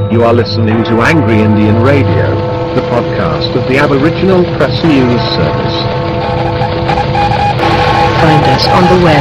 You are listening to Angry Indian Radio, the podcast of the Aboriginal Press News Service. Find us on the web,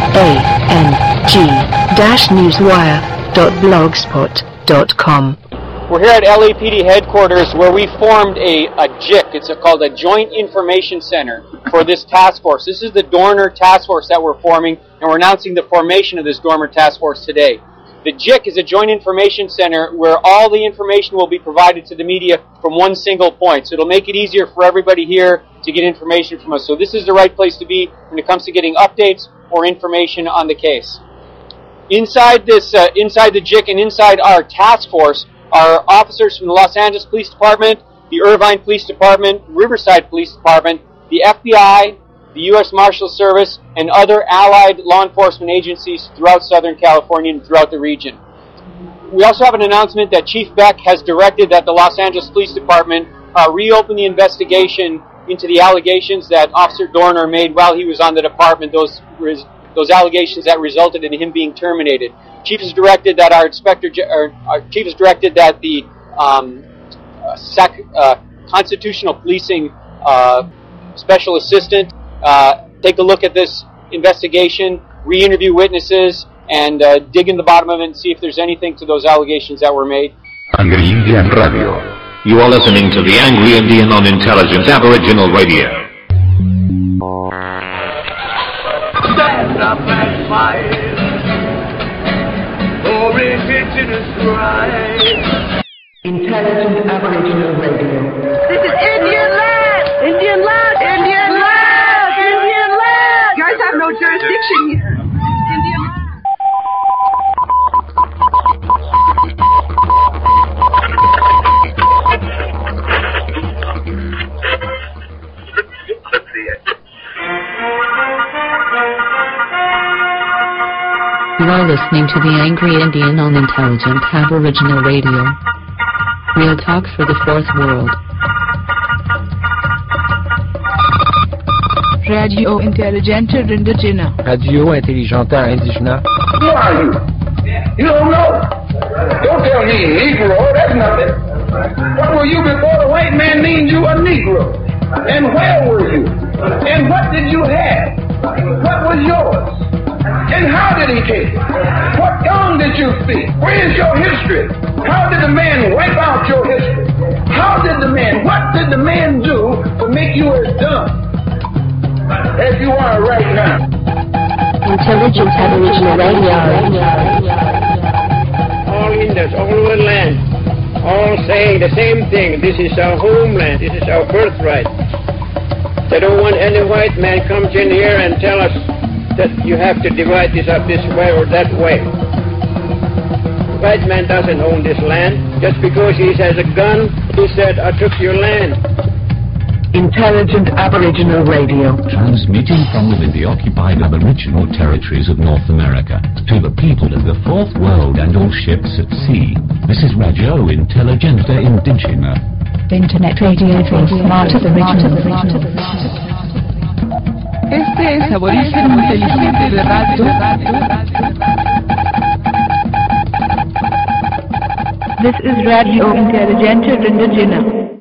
ang-newswire.blogspot.com. We're here at LAPD headquarters where we formed a JIC. It's called a Joint Information Center for this task force. This is the Dorner Task Force that we're forming, and we're announcing the formation of this Dorner Task Force today. The JIC is a Joint Information Center where all the information will be provided to the media from one single point. So it'll make it easier for everybody here to get information from us. So this is the right place to be when it comes to getting updates or information on the case. Inside the JIC and inside our task force are officers from the Los Angeles Police Department, the Irvine Police Department, Riverside Police Department, the FBI, the U.S. Marshal Service, and other allied law enforcement agencies throughout Southern California and throughout the region. We also have an announcement that Chief Beck has directed that the Los Angeles Police Department reopen the investigation into the allegations that Officer Dorner made while he was on the department, those allegations that resulted in him being terminated. Chief has directed that the Constitutional Policing Special Assistant take a look at this investigation, re-interview witnesses, and dig in the bottom of it and see if there's anything to those allegations that were made. Angry Indian Radio. You are listening to the Angry Indian on Intelligent Aboriginal Radio. Stand up and fight for indigenous rights. Intelligent Aboriginal Radio. This is Indian land! Indian land! Indian land! Indian land! You guys have no jurisdiction here. Indian land. You are listening to the Angry Indian on Intelligent Aboriginal Radio. Real talk for the fourth world. Radio Intelligente Indigena. Radio Intelligente Indigena. Who are you? You don't know. Don't tell me Negro, that's nothing. What were you before the white man named you a Negro? And where were you? And what did you have? What was yours? And how did he take it? What tongue did you speak? Where is your history? How did the man wipe out your history? What did the man do to make you as dumb as you are right now? Intelligent Aboriginal Radio. All Indians, all over the land, all saying the same thing. This is our homeland. This is our birthright. They don't want any white man comes in here and tell us that you have to divide this up this way or that way. The white man doesn't own this land. Just because he has a gun, he said, I took your land. Intelligent Aboriginal Radio. Transmitting from within the occupied Aboriginal territories of North America to the people of the fourth world and all ships at sea. This is Radio Intelligente Indigena. Internet radio for smart Aboriginal. Este es Aborigen Inteligente de Radio. This is Radio Intelligente Indigena.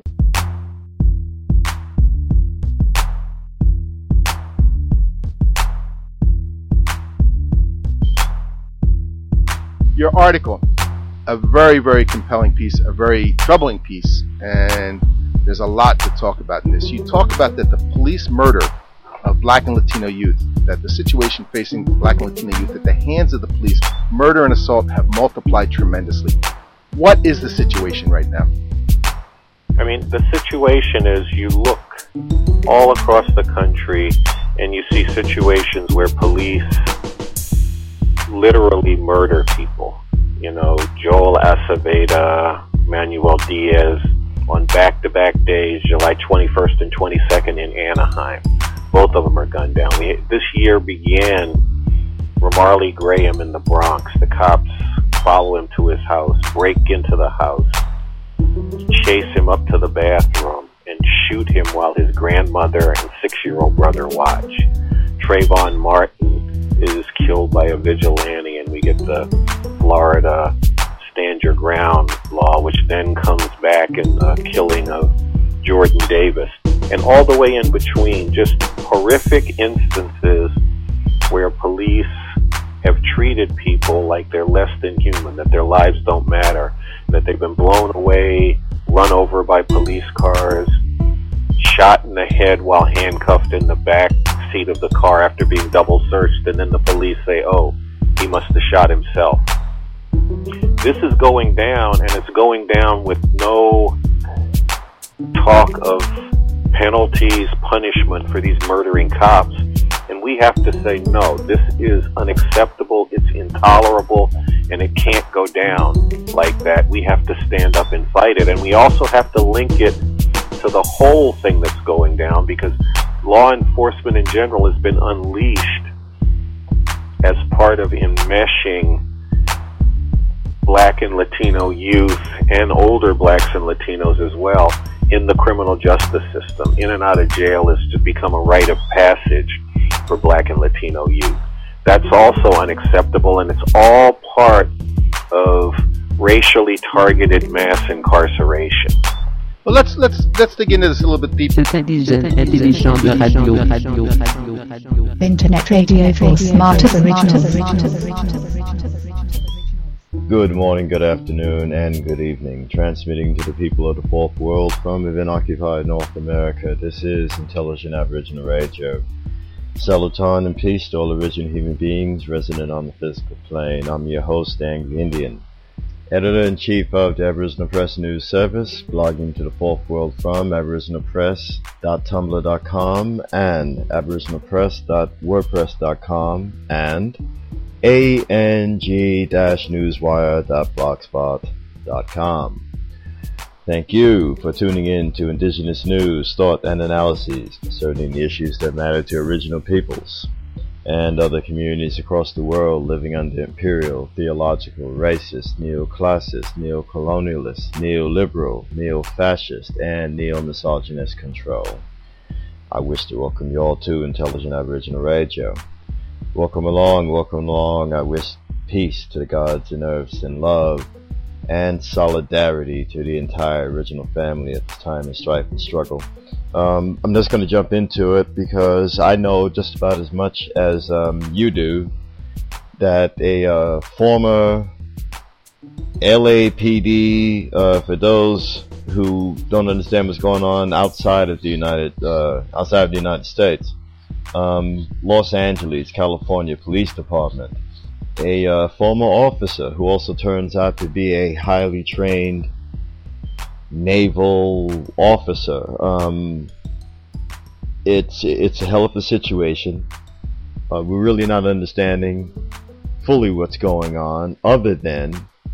Your article, a very, very compelling piece, a very troubling piece, and there's a lot to talk about in this. You talk about that the police murder of Black and Latino youth, that the situation facing Black and Latino youth at the hands of the police, murder and assault, have multiplied tremendously. What is the situation right now? I mean, the situation is you look all across the country and you see situations where police literally murder people. You know, Joel Acevedo, Manuel Diaz, on back-to-back days, July 21st and 22nd in Anaheim. Both of them are gunned down. This year began Ramarley Graham in the Bronx. The cops follow him to his house, break into the house, chase him up to the bathroom, and shoot him while his grandmother and 6-year-old brother watch. Trayvon Martin is killed by a vigilante, and we get the Florida stand underground law, which then comes back in the killing of Jordan Davis, and all the way in between, just horrific instances where police have treated people like they're less than human, that their lives don't matter, that they've been blown away, run over by police cars, shot in the head while handcuffed in the back seat of the car after being double searched, and then the police say, oh, he must have shot himself. This is going down, and it's going down with no talk of penalties, punishment for these murdering cops. And we have to say, no, this is unacceptable, it's intolerable, and it can't go down like that. We have to stand up and fight it. And we also have to link it to the whole thing that's going down, because law enforcement in general has been unleashed as part of enmeshing Black and Latino youth, and older Blacks and Latinos as well, in the criminal justice system. In and out of jail has just become a rite of passage for Black and Latino youth. That's also unacceptable, and it's all part of racially targeted mass incarceration. Well, let's dig into this a little bit deeper. Internet radio for smarter originals. Good morning, good afternoon, and good evening. Transmitting to the people of the fourth world from within occupied North America. This is Intelligent Aboriginal Radio. Saluton and peace to all original human beings resident on the physical plane. I'm your host, Angry Indian, Editor-in-Chief of the Aboriginal Press News Service, blogging to the fourth world from aboriginalpress.tumblr.com and aboriginalpress.wordpress.com and ang-newswire.blogspot.com. Thank you for tuning in to Indigenous news, thought, and analyses concerning the issues that matter to Aboriginal peoples and other communities across the world living under imperial, theological, racist, neo-classist, neo-colonialist, neoliberal, neo-fascist, and neo-misogynist control. I wish to welcome you all to Intelligent Aboriginal Radio. Welcome along. I wish peace to the gods and earths, and love and solidarity to the entire original family at this time of strife and struggle. I'm just going to jump into it because I know just about as much as you do that a former LAPD, for those who don't understand what's going on outside of the United States, Los Angeles, California Police Department, a former officer who also turns out to be a highly trained naval officer. It's a hell of a situation. We're really not understanding fully what's going on, other than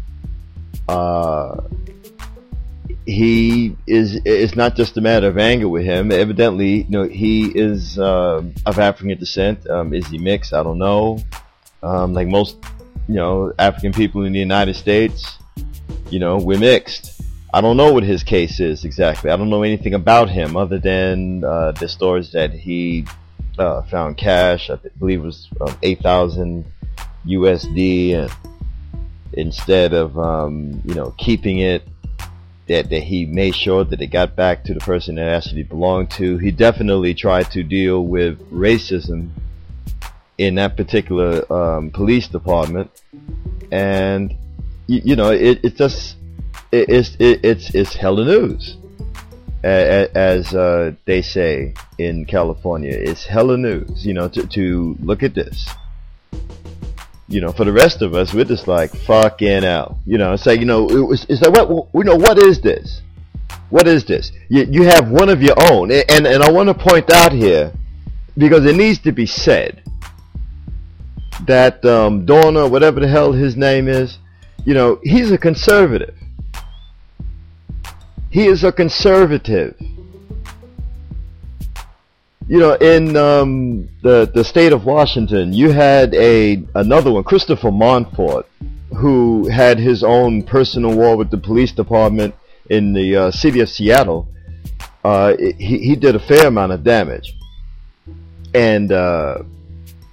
it's not just a matter of anger with him. Evidently, he is of African descent. Is he mixed? I don't know. Like most, African people in the United States, we're mixed. I don't know what his case is exactly. I don't know anything about him other than the stories that he found cash. I believe it was 8,000 USD, and instead of keeping it, that he made sure that it got back to the person that actually belonged to. He definitely tried to deal with racism in that particular police department, and it's hella news, as they say in California. It's hella news, to look at this. For the rest of us, we're just like, fucking hell. It's like, it's like, what is this? What is this? You have one of your own, and I want to point out here, because it needs to be said, that Dorner, whatever the hell his name is, he's a conservative. He is a conservative. In the state of Washington, you had another one, Christopher Monfort, who had his own personal war with the police department in the city of Seattle. He did a fair amount of damage, and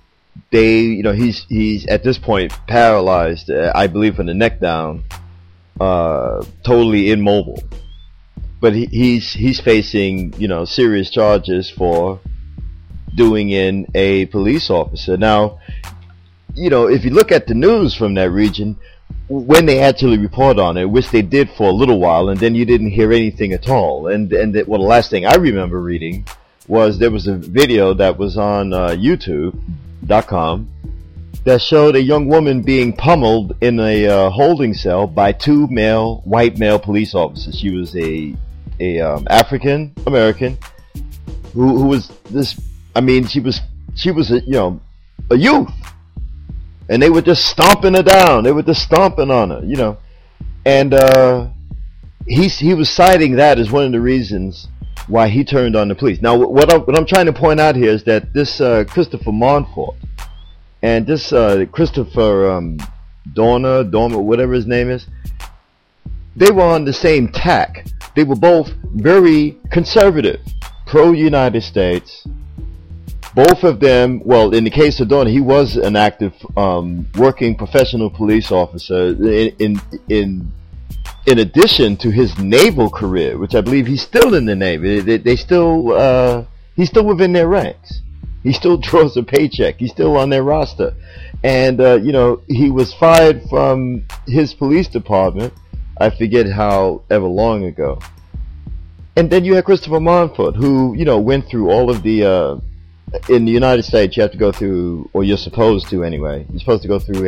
he's at this point paralyzed, I believe, from the neck down. totally immobile. But he's facing, serious charges for doing in a police officer. Now, if you look at the news from that region, when they actually report on it, which they did for a little while, and then you didn't hear anything at all. And the last thing I remember reading was there was a video that was on YouTube.com that showed a young woman being pummeled in a holding cell by two white male police officers. She was a African American who was this. I mean, she was a youth, and they were just stomping her down. They were just stomping on her, and he was citing that as one of the reasons why he turned on the police. Now, what I'm trying to point out here is that this Christopher Monfort and this Christopher Dorner, whatever his name is, they were on the same tack. They were both very conservative, pro-United States. Both of them, well, in the case of Dorner, he was an active, working professional police officer in addition to his naval career, which I believe he's still in the Navy. He's still within their ranks. He still draws a paycheck. He's still on their roster. And, he was fired from his police department. I forget however long ago. And then you have Christopher Monfort, who, went through all of the, in the United States, you have to go through, or you're supposed to anyway. You're supposed to go through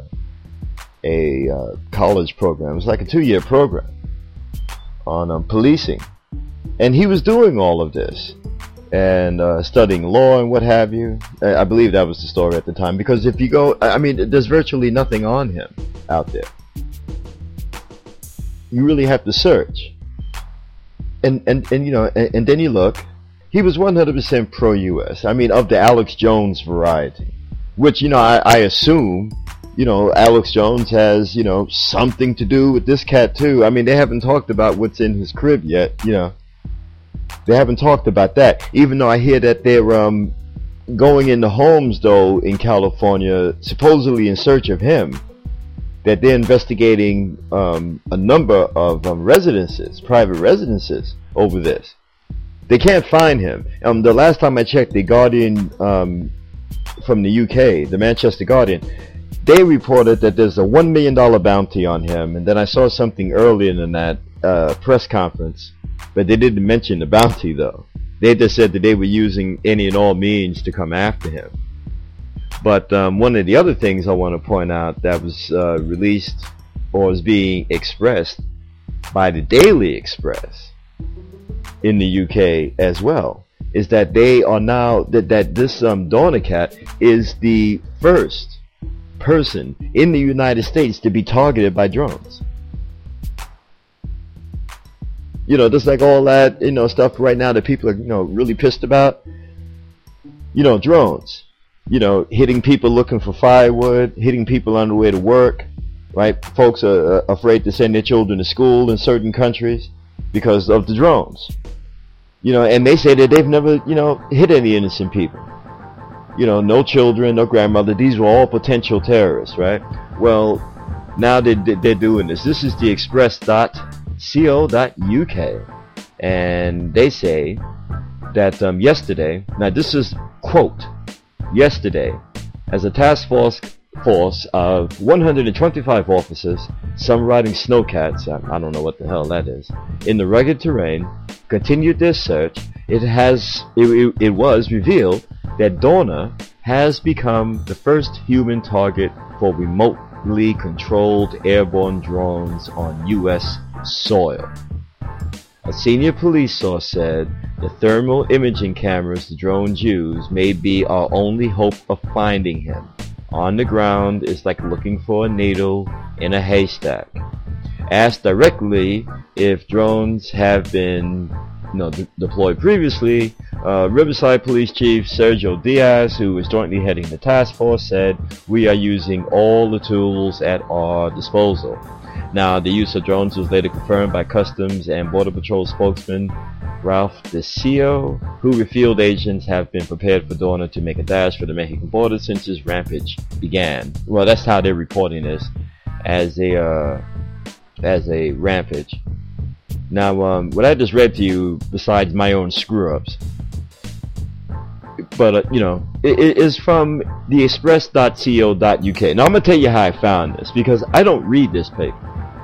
a college program. It's like a 2-year program on policing. And he was doing all of this and studying law and what have you. I believe that was the story at the time. Because if you go, there's virtually nothing on him out there. You really have to search. And then you look. He was 100% pro-U.S. Of the Alex Jones variety, which I assume, Alex Jones has something to do with this cat too. They haven't talked about what's in his crib yet. They haven't talked about that. Even though I hear that they're going into homes though in California, supposedly in search of him. That they're investigating a number of residences, private residences, over this. They can't find him. The last time I checked, the Guardian from the UK, the Manchester Guardian, they reported that there's a $1 million bounty on him. And then I saw something earlier than that press conference, but they didn't mention the bounty though. They just said that they were using any and all means to come after him. But one of the other things I want to point out that was released or is being expressed by the Daily Express in the UK as well is that they are now that this Dorner cat is the first person in the United States to be targeted by drones. Just like all that stuff right now that people are really pissed about. Drones. Hitting people looking for firewood, hitting people on the way to work, right? Folks are afraid to send their children to school in certain countries because of the drones. And they say that they've never, hit any innocent people. No children, no grandmother. These were all potential terrorists, right? Well, now they're doing this. This is the express.co.uk. And they say that yesterday, now this is, quote, yesterday, as a task force of 125 officers, some riding snowcats, I don't know what the hell that is, in the rugged terrain, continued their search. It was revealed that Dorner has become the first human target for remotely controlled airborne drones on U.S. soil. A senior police source said the thermal imaging cameras the drones use may be our only hope of finding him. On the ground, it's like looking for a needle in a haystack. Asked directly if drones have been deployed previously, Riverside Police Chief Sergio Diaz, who is jointly heading the task force, said, "We are using all the tools at our disposal." Now, the use of drones was later confirmed by Customs and Border Patrol spokesman Ralph DeCio, who revealed agents have been prepared for Dorner to make a dash for the Mexican border since his rampage began. Well, that's how they're reporting this, as they as a rampage. Now, what I just read to you, besides my own screw-ups, but, you know, it is from the express.co.uk. Now, I'm going to tell you how I found this, because I don't read this paper.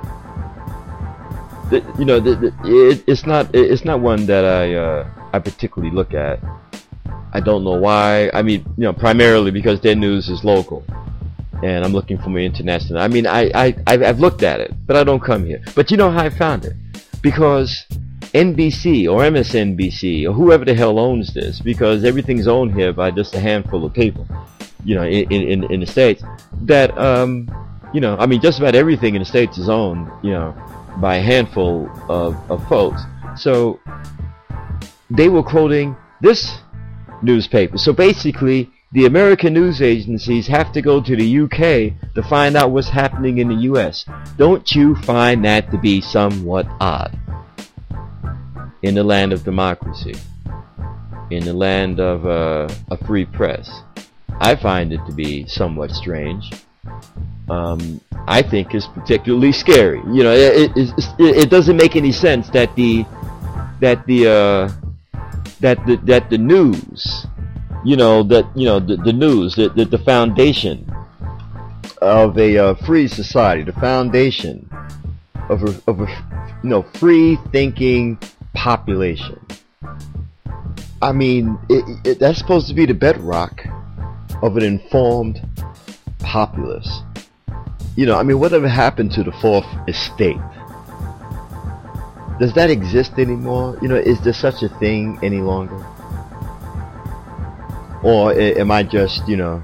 You know, it's not one that I particularly look at. I don't know why. I mean, you know, primarily because their news is local, and I'm looking for more international. I mean, I've looked at it, but I don't come here. But you know how I found it? Because NBC or MSNBC or whoever the hell owns this, because everything's owned here by just a handful of people, you know, in the States, that, you know, I mean, just about everything in the States is owned, you know, by a handful of folks. So they were quoting this newspaper. So basically, the American news agencies have to go to the UK to find out what's happening in the US. Don't you find that to be somewhat odd? In the land of democracy, in the land of a free press, I find it to be somewhat strange. I think it's particularly scary. You know, it doesn't make any sense that the news, you know, the news, the foundation of a free society, the foundation of a you know, free thinking population. I mean, that's supposed to be the bedrock of an informed populace. You know, I mean, whatever happened to the Fourth Estate? Does that exist anymore? You know, is there such a thing any longer? Or am I just, you know,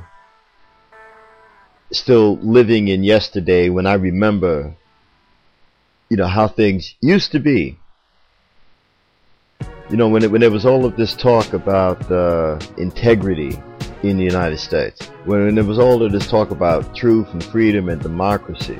still living in yesterday when I remember, you know, how things used to be? You know, when there was all of this talk about integrity in the United States, when there was all of this talk about truth and freedom and democracy,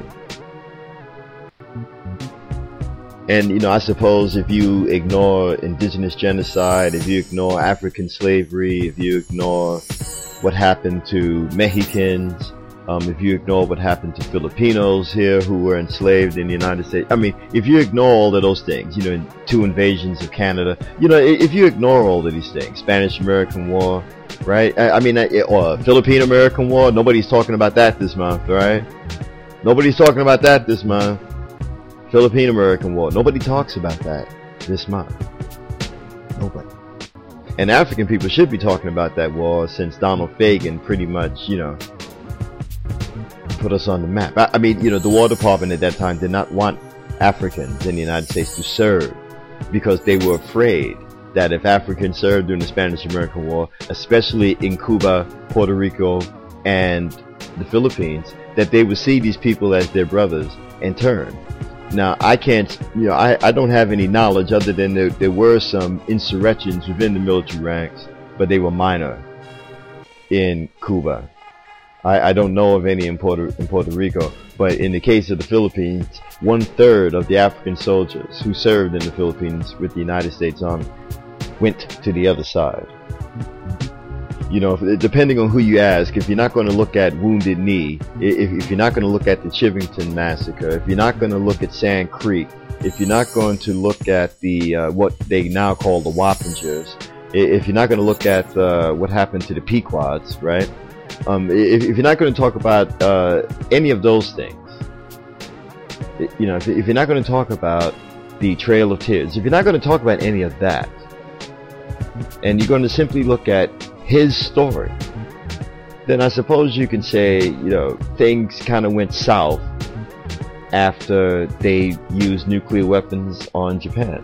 and, you know, I suppose if you ignore indigenous genocide, if you ignore African slavery, if you ignore what happened to Mexicans, if you ignore what happened to Filipinos here who were enslaved in the United States, I mean, if you ignore all of those things, you know, 2 invasions of Canada, you know, if you ignore all of these things, Spanish-American War, right? I mean, or Philippine-American War, nobody's talking about that this month, right? Nobody's talking about that this month. Philippine-American War, nobody talks about that this month. Nobody. And African people should be talking about that war since Donald Fagan pretty much, you know, put us on the map. I mean, you know, the War Department at that time did not want Africans in the United States to serve because they were afraid that if Africans served during the Spanish-American War, especially in Cuba, Puerto Rico, and the Philippines, that they would see these people as their brothers and turn. Now, I can't, you know, I don't have any knowledge other than there were some insurrections within the military ranks, but they were minor in Cuba. I don't know of any in Puerto Rico, but in the case of the Philippines, 1/3 of the African soldiers who served in the Philippines with the United States Army went to the other side. You know, depending on who you ask, if you're not going to look at Wounded Knee, if you're not going to look at the Chivington Massacre, if you're not going to look at Sand Creek, if you're not going to look at the what they now call the Wappingers, if you're not going to look at what happened to the Pequods, right? If you're not going to talk about any of those things, you know, if you're not going to talk about the Trail of Tears, if you're not going to talk about any of that, and you're going to simply look at his story, then I suppose you can say, you know, things kind of went south after they used nuclear weapons on Japan.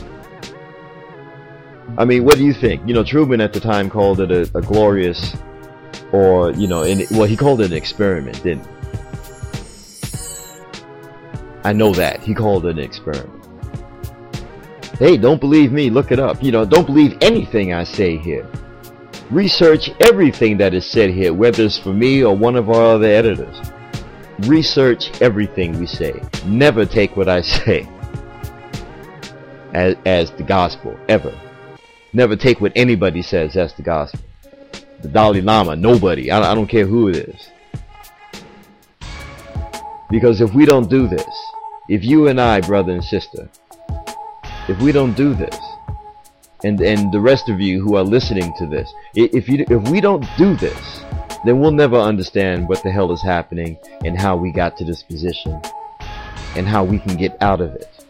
I mean, what do you think? You know, Truman at the time called it a glorious, or, you know, well, he called it an experiment, didn't he? I know that. He called it an experiment. Hey, don't believe me, look it up. You know, don't believe anything I say here. Research everything that is said here, whether it's for me or one of our other editors. Research everything we say. Never take what I say as the gospel, ever. Never take what anybody says as the gospel. The Dalai Lama, nobody. I don't care who it is. Because if we don't do this, If you and I, brother and sister, if we don't do this, and the rest of you who are listening to this, if we don't do this, then we'll never understand what the hell is happening and how we got to this position and how we can get out of it.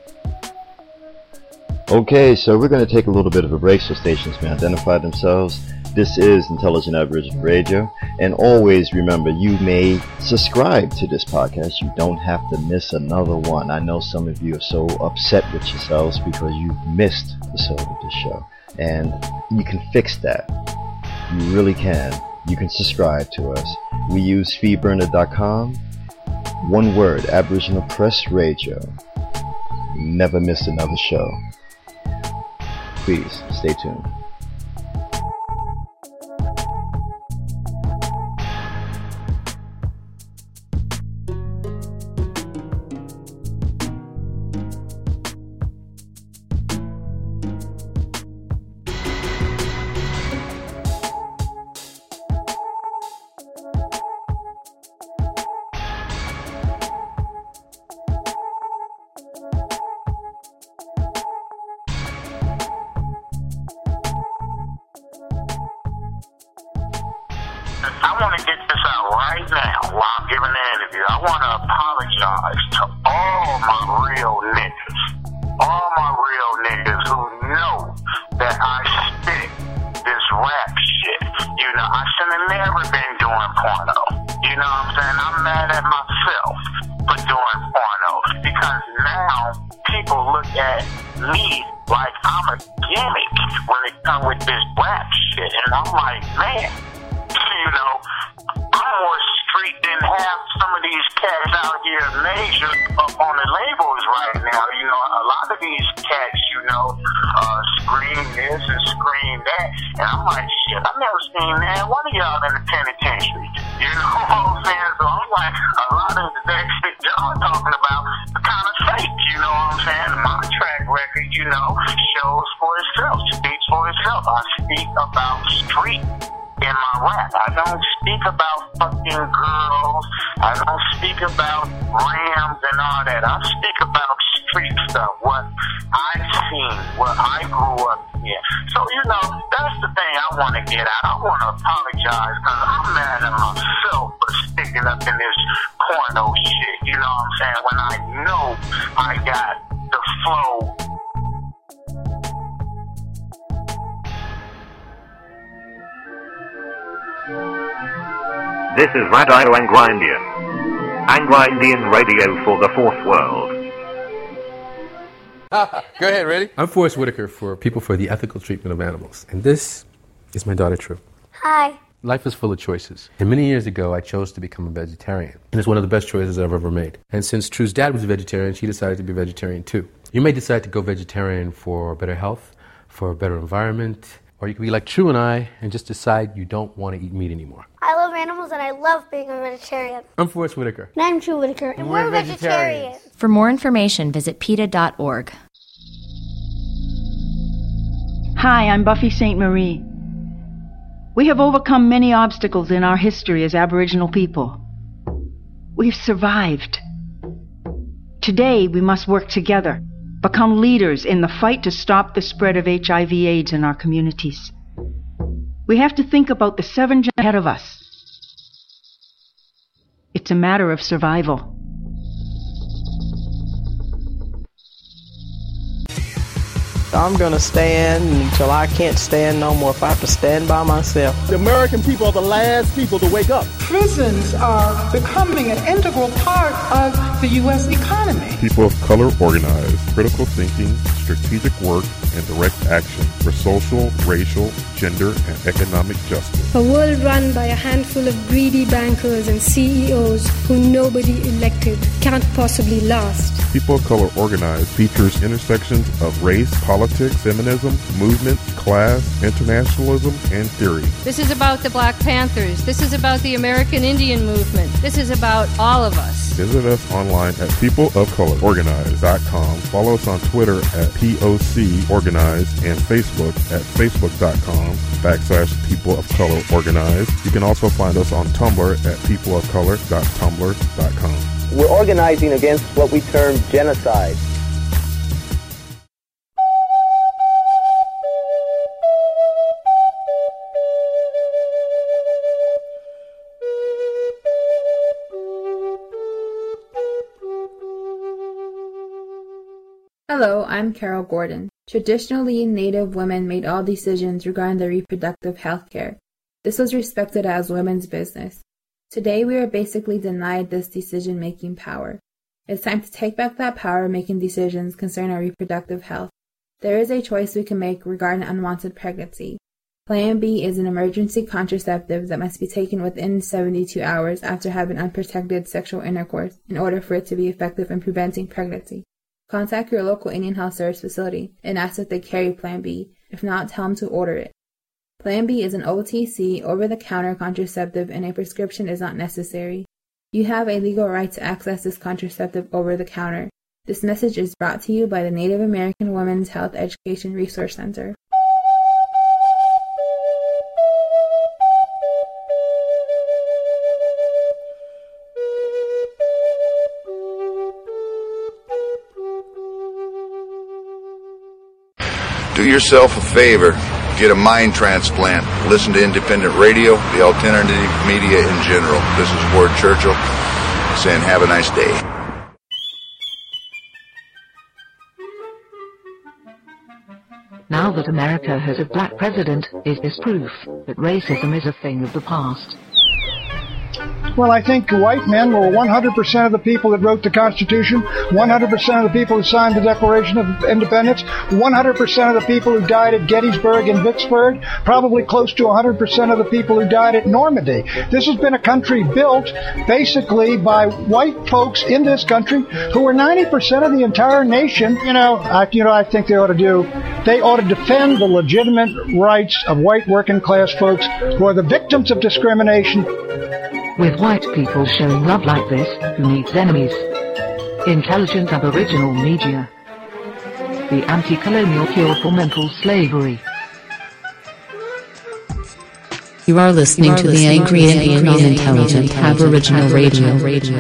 Okay, so we're going to take a little bit of a break so stations may identify themselves. This is Intelligent Aboriginal Radio, and always remember, you may subscribe to this podcast. You don't have to miss another one. I know some of you are so upset with yourselves because you've missed an episode of this show, and you can fix that. You really can. You can subscribe to us. We use feedburner.com. One word, Aboriginal Press Radio. Never miss another show. Please stay tuned. I want to get this out right now while I'm giving the interview. I want to apologize to all my real niggas. All my real niggas who know that I spit this rap shit. You know, I should have never been doing porno. You know what I'm saying? I'm mad at myself for doing porno because now people look at me like I'm a gimmick when it comes with this rap shit. And I'm like, man, you know, I'm more street than half some of these cats out here major up on the labels right now. You know, a lot of these cats, you know, scream this and scream that. And I'm like, shit, I've never seen that one of y'all in the penitentiary. You know what I'm saying? So I'm like, a lot of that shit y'all talking about is kind of fake. You know what I'm saying? My track record, you know, shows for itself, speaks for itself. I speak about street in my rap. I don't speak about fucking girls. I don't speak about rams and all that. I speak about street stuff, what I've seen, what I grew up in. So, you know, that's the thing I want to get out. I want to apologize because I'm mad at myself for sticking up in this porno shit. You know what I'm saying? When I know I got the flow. This is Radio Anglo-Indian. Anglo-Indian radio for the fourth world. Go ahead, ready? I'm Forrest Whitaker for People for the Ethical Treatment of Animals. And this is my daughter, True. Hi. Life is full of choices. And many years ago, I chose to become a vegetarian. And it's one of the best choices I've ever made. And since True's dad was a vegetarian, she decided to be a vegetarian too. You may decide to go vegetarian for better health, for a better environment, or you can be like True and I and just decide you don't want to eat meat anymore. I love animals and I love being a vegetarian. I'm Forrest Whitaker. And I'm True Whitaker. And we're vegetarians. For more information, visit PETA.org. Hi, I'm Buffy St. Marie. We have overcome many obstacles in our history as Aboriginal people. We've survived. Today, we must work together, become leaders in the fight to stop the spread of HIV/AIDS in our communities. We have to think about the 7 generations ahead of us. It's a matter of survival. I'm gonna stand until I can't stand no more. If I have to stand by myself. The American people are the last people to wake up. Prisons are becoming an integral part of the U.S. economy. People of color organize critical thinking, strategic work, and direct action for social, racial, gender, and economic justice. A world run by a handful of greedy bankers and CEOs who nobody elected can't possibly last. People of Color Organize features intersections of race, politics, feminism, movements, class, internationalism, and theory. This is about the Black Panthers. This is about the American Indian movement. This is about all of us. Visit us online at peopleofcolororganize.com. Follow us on Twitter at POC Organize and Facebook at facebook.com/People of Color Organize. You can also find us on Tumblr at peopleofcolor.tumblr.com. we're organizing against what we term genocide. Hello, I'm Carol Gordon. Traditionally, Native women made all decisions regarding their reproductive health care. This was respected as women's business. Today, we are basically denied this decision-making power. It's time to take back that power making decisions concerning our reproductive health. There is a choice we can make regarding unwanted pregnancy. Plan B is an emergency contraceptive that must be taken within 72 hours after having unprotected sexual intercourse in order for it to be effective in preventing pregnancy. Contact your local Indian Health Service facility and ask if they carry Plan B. If not, tell them to order it. Plan B is an OTC, over-the-counter contraceptive, and a prescription is not necessary. You have a legal right to access this contraceptive over the counter. This message is brought to you by the Native American Women's Health Education Resource Center. Do yourself a favor, get a mind transplant, listen to independent radio, the alternative media in general. This is Ward Churchill saying have a nice day. Now that America has a black president, is this proof that racism is a thing of the past? Well, I think white men were 100% of the people that wrote the Constitution, 100% of the people who signed the Declaration of Independence, 100% of the people who died at Gettysburg and Vicksburg, probably close to 100% of the people who died at Normandy. This has been a country built basically by white folks in this country who are 90% of the entire nation. I think they ought to defend the legitimate rights of white working class folks who are the victims of discrimination. With white people showing love like this, who needs enemies? Intelligent Aboriginal Media. The anti-colonial cure for mental slavery. You are listening to the Angry Indian on Intelligent Aboriginal Radio.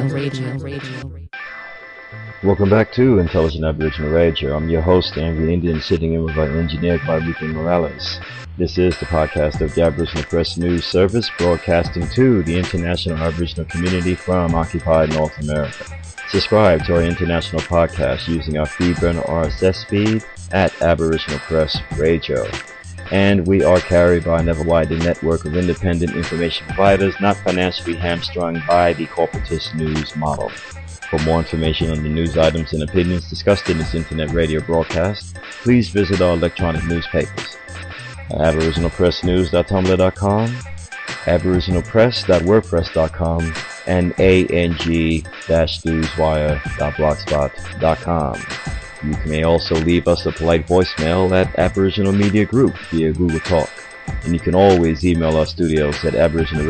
Welcome back to Intelligent Aboriginal Radio. I'm your host, Angry Indian, sitting in with our engineer, Guadalupe Morales. This is the podcast of the Aboriginal Press News Service, broadcasting to the international Aboriginal community from occupied North America. Subscribe to our international podcast using our FeedBurner RSS feed at Aboriginal Press Radio. And we are carried by a never-winding network of independent information providers, not financially hamstrung by the corporatist news model. For more information on the news items and opinions discussed in this internet radio broadcast, please visit our electronic newspapers. AboriginalPressNews.tumblr.com, AboriginalPress.wordpress.com, and ang-newswire.blogspot.com. You may also leave us a polite voicemail at Aboriginal Media Group via Google Talk. And you can always email our studios at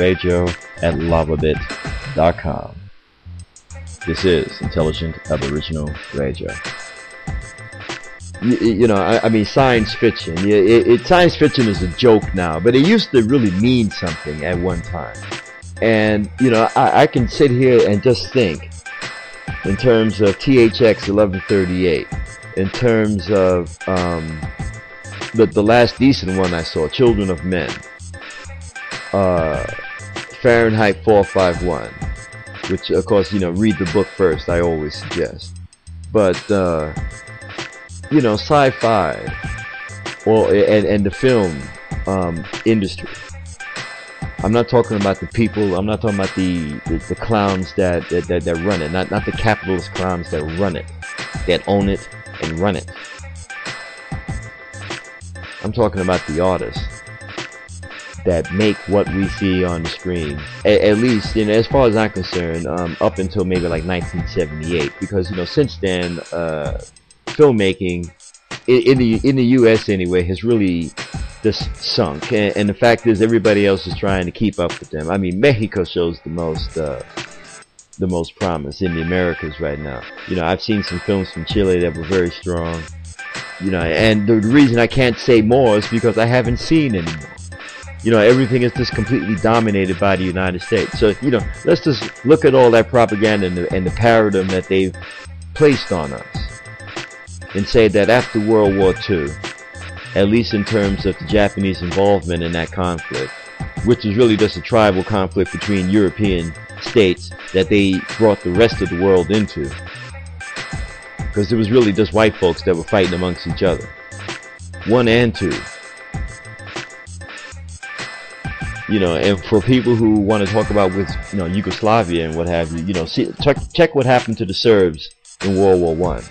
aboriginalradio@lavabit.com. This is Intelligent Aboriginal Radio. Science fiction. Science fiction is a joke now, but it used to really mean something at one time. And, I can sit here and just think in terms of THX 1138, in terms of the last decent one I saw, Children of Men, Fahrenheit 451, which, of course, read the book first, I always suggest. But, sci-fi and the film industry. I'm not talking about the people. I'm not talking about the clowns that run it. Not the capitalist clowns that run it, that own it and run it. I'm talking about the artists that make what we see on the screen. At least, as far as I'm concerned, up until maybe like 1978, because since then. Filmmaking in the U.S. anyway has really just sunk, and the fact is everybody else is trying to keep up with them. I mean, Mexico shows the most promise in the Americas right now. I've seen some films from Chile that were very strong. And the reason I can't say more is because I haven't seen any more. everything is just completely dominated by the United States. So, let's just look at all that propaganda and the paradigm that they've placed on us and say that after World War II, at least in terms of the Japanese involvement in that conflict, which is really just a tribal conflict between European states that they brought the rest of the world into, because it was really just white folks that were fighting amongst each other, 1 and 2. And for people who want to talk about with Yugoslavia and what have you, check what happened to the Serbs in World War I.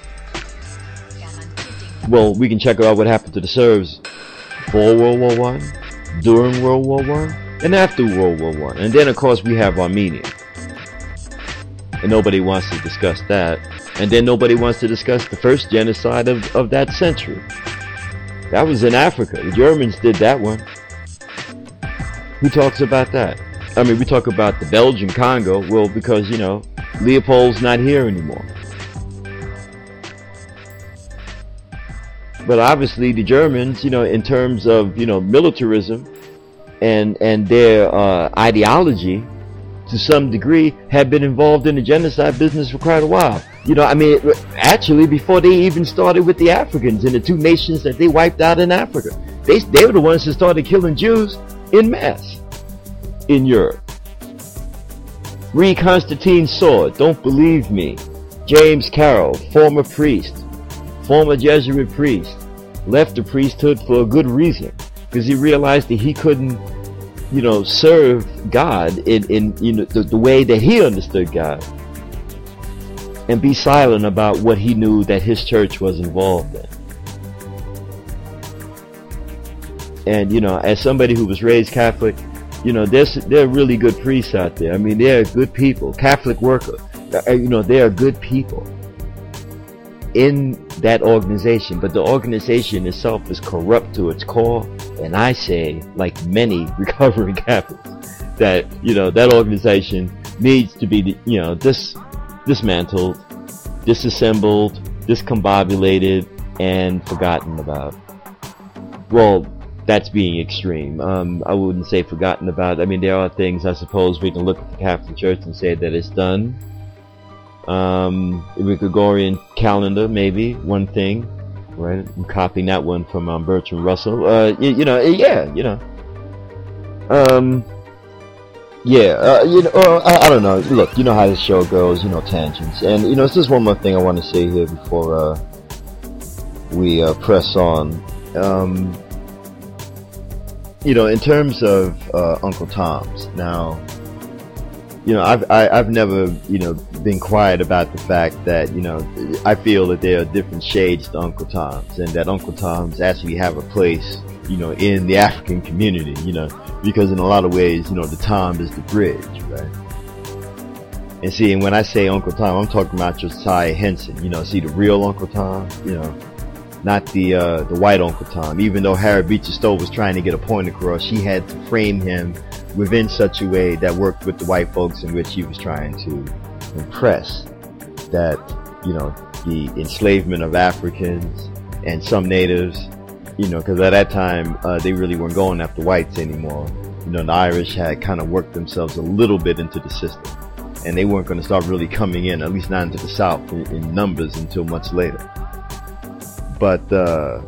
Well, we can check out what happened to the Serbs before World War I, during World War I, and after World War I. And then, of course, we have Armenia. And nobody wants to discuss that. And then nobody wants to discuss the first genocide of that century. That was in Africa. The Germans did that one. Who talks about that? I mean, we talk about the Belgian Congo. Well, because, Leopold's not here anymore. But obviously the Germans, in terms of, militarism and their ideology, to some degree, have been involved in the genocide business for quite a while. Actually, before they even started with the Africans and the 2 nations that they wiped out in Africa. They were the ones that started killing Jews in mass in Europe. Read Constantine's Sword. Don't believe me. James Carroll, former priest, former Jesuit priest, left the priesthood for a good reason, because he realized that he couldn't, serve God in the way that he understood God, and be silent about what he knew that his church was involved in. And as somebody who was raised Catholic, there are really good priests out there. I mean, they're good people. Catholic workers, they are good people in that organization, but the organization itself is corrupt to its core. And I say, like many recovering Catholics, that that organization needs to be dismantled, disassembled, discombobulated, and forgotten about. Well, that's being extreme. I wouldn't say forgotten about. I mean, there are things, I suppose, we can look at the Catholic Church and say that it's done. The Gregorian calendar, maybe, one thing, right? I'm copying that one from Bertrand Russell. I don't know. Look, you know how this show goes, tangents. And, it's just one more thing I want to say here before we press on. In terms of Uncle Tom's, now, I've never, been quiet about the fact that, I feel that there are different shades to Uncle Tom's, and that Uncle Tom's actually have a place, in the African community, because in a lot of ways, the Tom is the bridge, right? And see, and when I say Uncle Tom, I'm talking about Josiah Henson, see the real Uncle Tom, not the white Uncle Tom. Even though Harriet Beecher Stowe was trying to get a point across, she had to frame him within such a way that worked with the white folks, in which he was trying to impress that, the enslavement of Africans and some natives, because at that time, they really weren't going after whites anymore. The Irish had kind of worked themselves a little bit into the system, and they weren't going to start really coming in, at least not into the South, in numbers until much later. But, the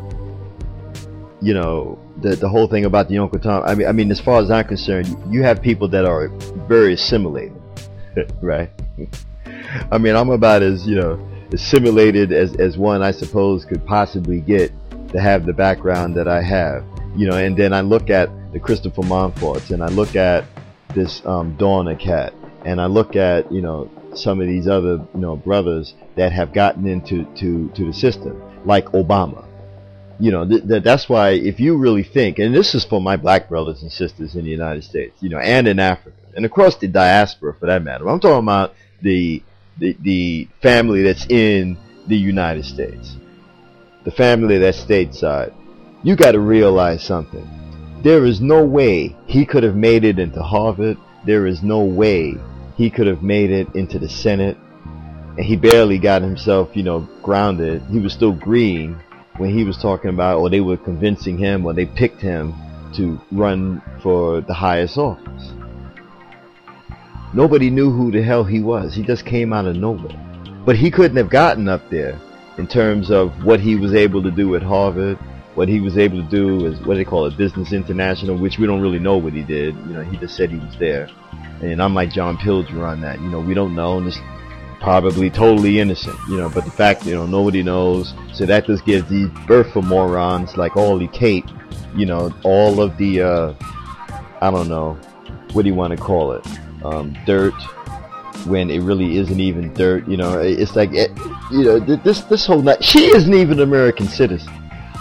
whole thing about the Uncle Tom, I mean, as far as I'm concerned, you have people that are very assimilated, right? I mean, I'm about as, assimilated as one, I suppose, could possibly get to have the background that I have, and then I look at the Christopher Montforts, and I look at this, Dorner cat, and I look at, some of these other, brothers that have gotten into the system, like Obama. That's why, if you really think, and this is for my black brothers and sisters in the United States, and in Africa, and across the diaspora for that matter. I'm talking about the family that's in the United States, the family that's stateside. You got to realize something. There is no way he could have made it into Harvard. There is no way he could have made it into the Senate. And he barely got himself, grounded. He was still green when he was talking about, or they were convincing him, or they picked him to run for the highest office. Nobody knew who the hell he was. He just came out of nowhere. But he couldn't have gotten up there in terms of what he was able to do at Harvard, what he was able to do is what they call it, Business International, which we don't really know what he did. You know, he just said he was there. And I'm like John Pilger on that. You know, we don't know, and it's probably totally innocent. You know, but the fact, you know, nobody knows. So that just gives the birth for morons like Ollie Tate. You know, all of the, I don't know, what do you want to call it? Dirt, when it really isn't even dirt. You know, it's like, you know, this whole night, she isn't even an American citizen.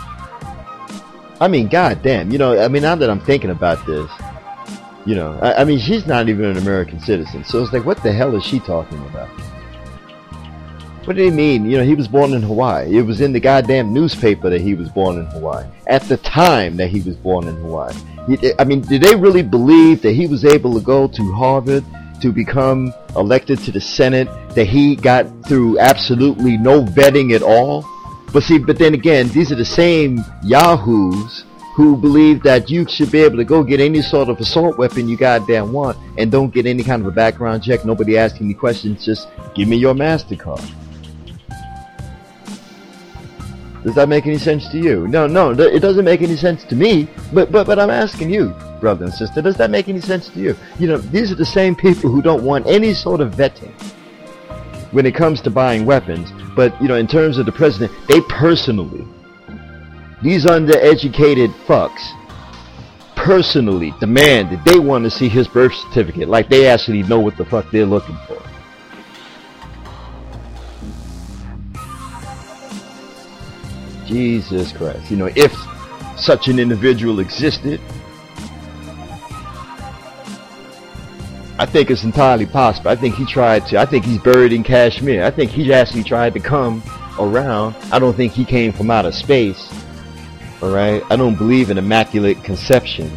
I mean, goddamn, you know, I mean, now that I'm thinking about this, you know, I mean, she's not even an American citizen. So it's like, what the hell is she talking about? What do you mean? You know, he was born in Hawaii. It was in the goddamn newspaper that he was born in Hawaii. At the time that he was born in Hawaii. I mean, did they really believe that he was able to go to Harvard to become elected to the Senate, that he got through absolutely no vetting at all? But see, but then again, these are the same yahoos who believe that you should be able to go get any sort of assault weapon you goddamn want and don't get any kind of a background check, nobody asking any questions, just give me your MasterCard. Does that make any sense to you? No, it doesn't make any sense to me, but I'm asking you, brother and sister, does that make any sense to you? You know, these are the same people who don't want any sort of vetting when it comes to buying weapons. But, you know, in terms of the president, they personally, these undereducated fucks, personally demand that they want to see his birth certificate, like they actually know what the fuck they're looking for. Jesus Christ. You know, if such an individual existed, I think it's entirely possible. I think he's buried in Kashmir. I think he actually tried to come around. I don't think he came from outer space. Alright? I don't believe in immaculate conception.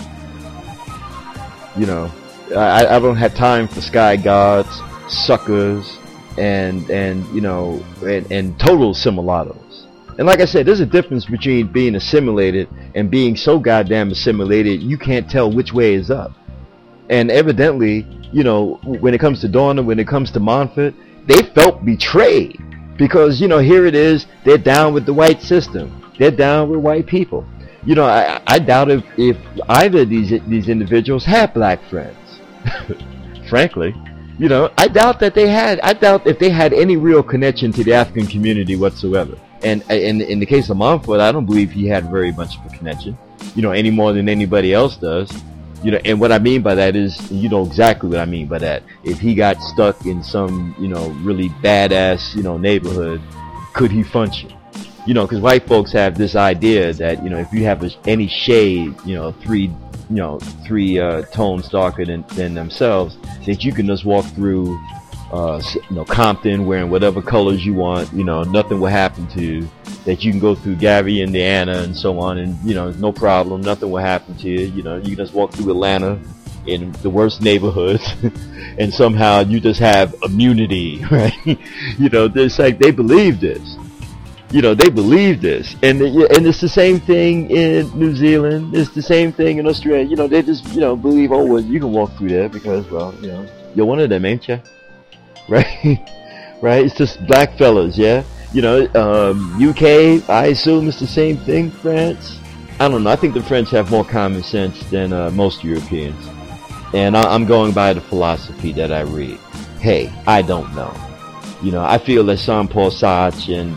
You know, I don't have time for sky gods, suckers, and you know, and total simulados. And like I said, there's a difference between being assimilated and being so goddamn assimilated you can't tell which way is up. And evidently, you know, when it comes to Dorner, when it comes to Montfort, they felt betrayed. Because, you know, here it is, they're down with the white system. They're down with white people. You know, I doubt if either of these individuals had black friends. Frankly. You know, I doubt if they had any real connection to the African community whatsoever. And in the case of Montfort, I don't believe he had very much of a connection, you know, any more than anybody else does. You know, and what I mean by that is, you know exactly what I mean by that. If he got stuck in some, you know, really badass, you know, neighborhood, could he function? You know, because white folks have this idea that, you know, if you have any shade, you know, three tones darker than themselves, that you can just walk through, you know, Compton wearing whatever colors you want, you know, nothing will happen to you, that you can go through Gary, Indiana and so on, and, you know, no problem, nothing will happen to you, you know, you can just walk through Atlanta in the worst neighborhoods and somehow you just have immunity, right? You know, it's like they believe this. You know, they believe this. And it's the same thing in New Zealand, it's the same thing in Australia, you know, they just, you know, believe, oh, well, you can walk through there because, well, you know, you're one of them, ain't you? Right? Right? It's just black fellas, yeah? You know, UK, I assume it's the same thing. France, I don't know. I think the French have more common sense than most Europeans. And I'm going by the philosophy that I read. Hey, I don't know. You know, I feel that Jean-Paul Sartre and,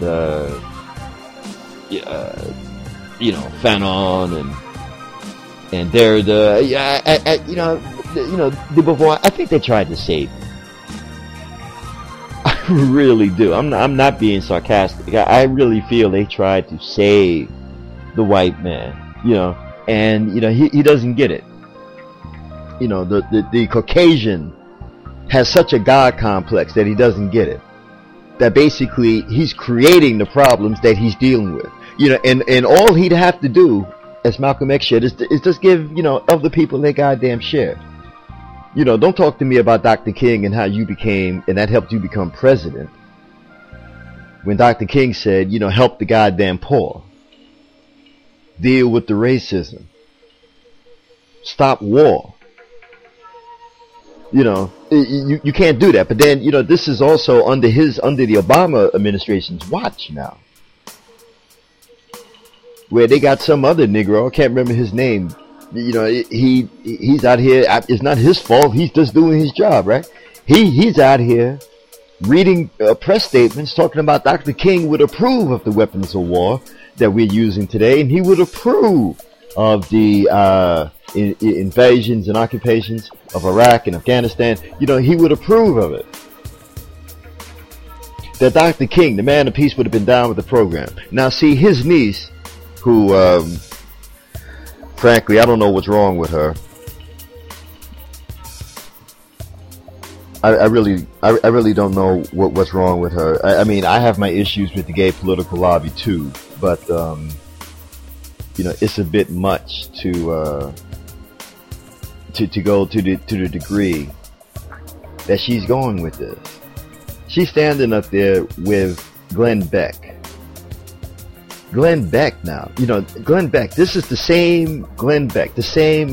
you know, Fanon and Derrida, you know, de Beauvoir, I think they tried to save me. I really do. I'm not being sarcastic. I really feel they tried to save the white man, you know, and, you know, he doesn't get it. You know, the Caucasian has such a God complex that he doesn't get it. That basically he's creating the problems that he's dealing with. You know, and all he'd have to do, as Malcolm X said, is just give, you know, other people their goddamn share. You know, don't talk to me about Dr. King and how you became, and that helped you become president. When Dr. King said, you know, help the goddamn poor. Deal with the racism. stop war. You know, you can't do that. But then, you know, this is also under the Obama administration's watch now, where they got some other Negro, I can't remember his name. You know, he's out here. It's not his fault. He's just doing his job, right? He's out here reading press statements talking about Dr. King would approve of the weapons of war that we're using today, and he would approve of the invasions and occupations of Iraq and Afghanistan. You know, he would approve of it. That Dr. King, the man of peace, would have been down with the program. Now, see, his niece, who, frankly, I don't know what's wrong with her. I really don't know what's wrong with her. I mean, I have my issues with the gay political lobby too, but you know, it's a bit much to go to the degree that she's going with this. She's standing up there with Glenn Beck. Glenn Beck now, you know, Glenn Beck. This is the same Glenn Beck, the same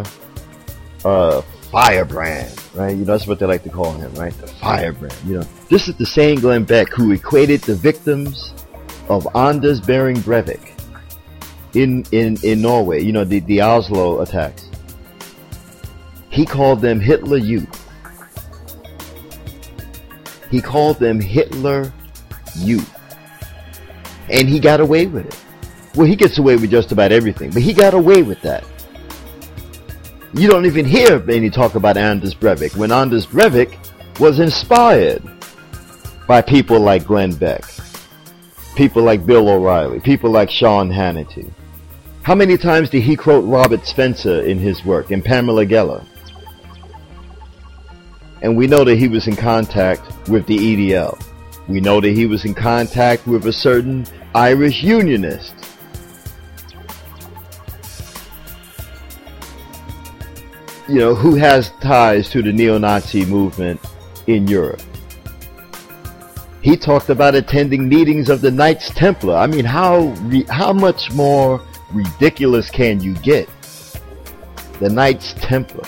firebrand, right? You know, that's what they like to call him, right? The firebrand. You know, this is the same Glenn Beck who equated the victims of Anders Behring Breivik in Norway. You know, the Oslo attacks. He called them Hitler Youth. He called them Hitler Youth. And he got away with it. Well, he gets away with just about everything, but he got away with that. You don't even hear any talk about Anders Breivik, when Anders Breivik was inspired by people like Glenn Beck, people like Bill O'Reilly, people like Sean Hannity. How many times did he quote Robert Spencer in his work, and Pamela Geller? And we know that he was in contact with the EDL. We know that he was in contact with a certain Irish unionist. You know, who has ties to the neo-Nazi movement in Europe. He talked about attending meetings of the Knights Templar. I mean, how much more ridiculous can you get? The Knights Templar.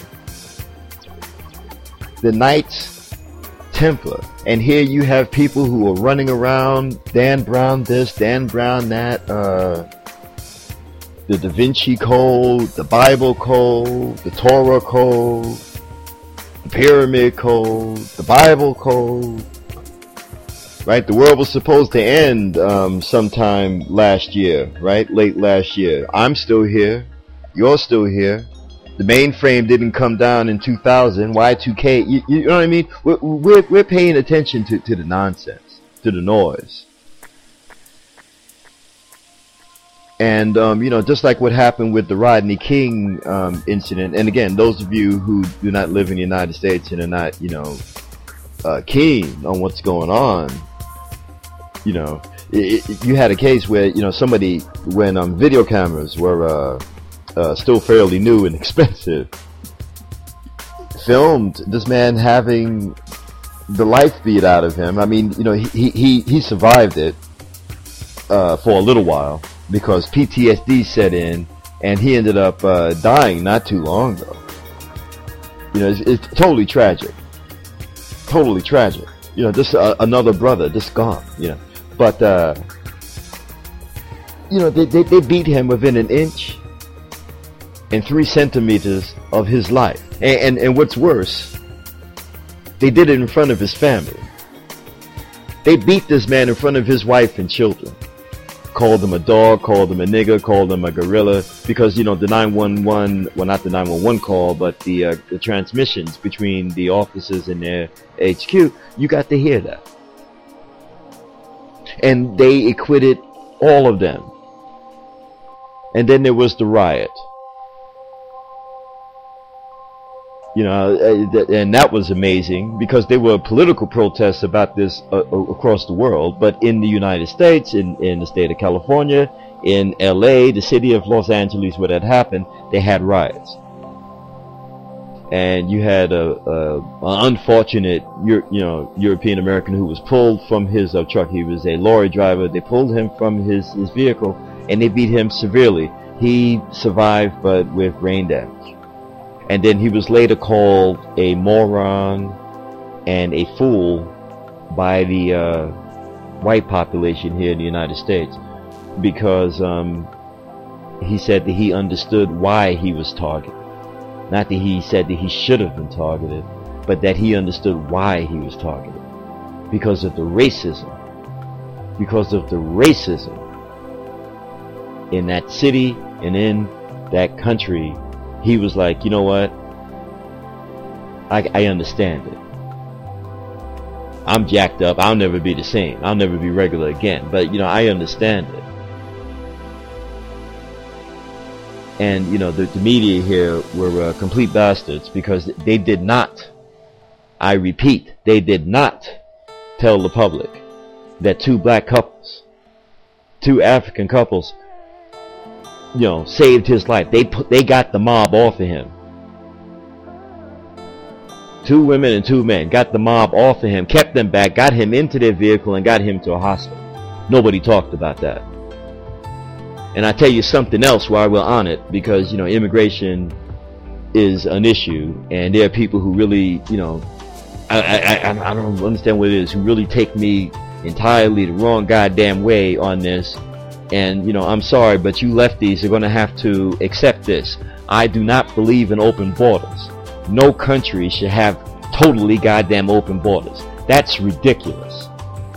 The Knights Templar. And here you have people who are running around, Dan Brown this, Dan Brown that, the Da Vinci Code, the Bible Code, the Torah Code, the Pyramid Code, the Bible Code. Right? The world was supposed to end sometime last year, right? Late last year. I'm still here. You're still here. The mainframe didn't come down in 2000. Y2K, you know what I mean? We're paying attention to the nonsense, to the noise. And, you know, just like what happened with the Rodney King incident, and again, those of you who do not live in the United States and are not, you know, keen on what's going on, you know, you had a case where, you know, somebody, when video cameras were still fairly new and expensive, filmed this man having the life beat out of him. I mean, you know, he survived it for a little while, because PTSD set in, and he ended up dying not too long ago. You know, it's totally tragic. Totally tragic. You know, just another brother, just gone. You know, but you know, they beat him within an inch and 3 centimeters of his life. And what's worse, they did it in front of his family. They beat this man in front of his wife and children. Called him a dog, called him a nigger, called him a gorilla, because, you know, the 911, well, not the 911 call, but the transmissions between the officers and their HQ, you got to hear that. And they acquitted all of them. And then there was the riot. You know, and that was amazing, because there were political protests about this across the world, but in the United States, in the state of California, in LA, the city of Los Angeles, where that happened, they had riots. And you had an unfortunate, European American who was pulled from his truck. He was a lorry driver. They pulled him from his vehicle, and they beat him severely. He survived, but with brain damage. And then he was later called a moron and a fool by the white population here in the United States, because he said that he understood why he was targeted. Not that he said that he should have been targeted, but that he understood why he was targeted. Because of the racism. Because of the racism in that city and in that country. He was like, you know what? I understand it. I'm jacked up. I'll never be the same. I'll never be regular again. But, you know, I understand it. And, you know, the media here were complete bastards, because they did not, I repeat, they did not tell the public that two black couples, two African couples, you know, saved his life. They got the mob off of him. 2 women and 2 men got the mob off of him, kept them back, got him into their vehicle, and got him to a hospital. Nobody talked about that. And I tell you something else while we're on it, because, you know, immigration is an issue, and there are people who really, you know, I don't understand what it is, who really take me entirely the wrong goddamn way on this. And, you know, I'm sorry, but you lefties are going to have to accept this. I do not believe in open borders. No country should have totally goddamn open borders. That's ridiculous.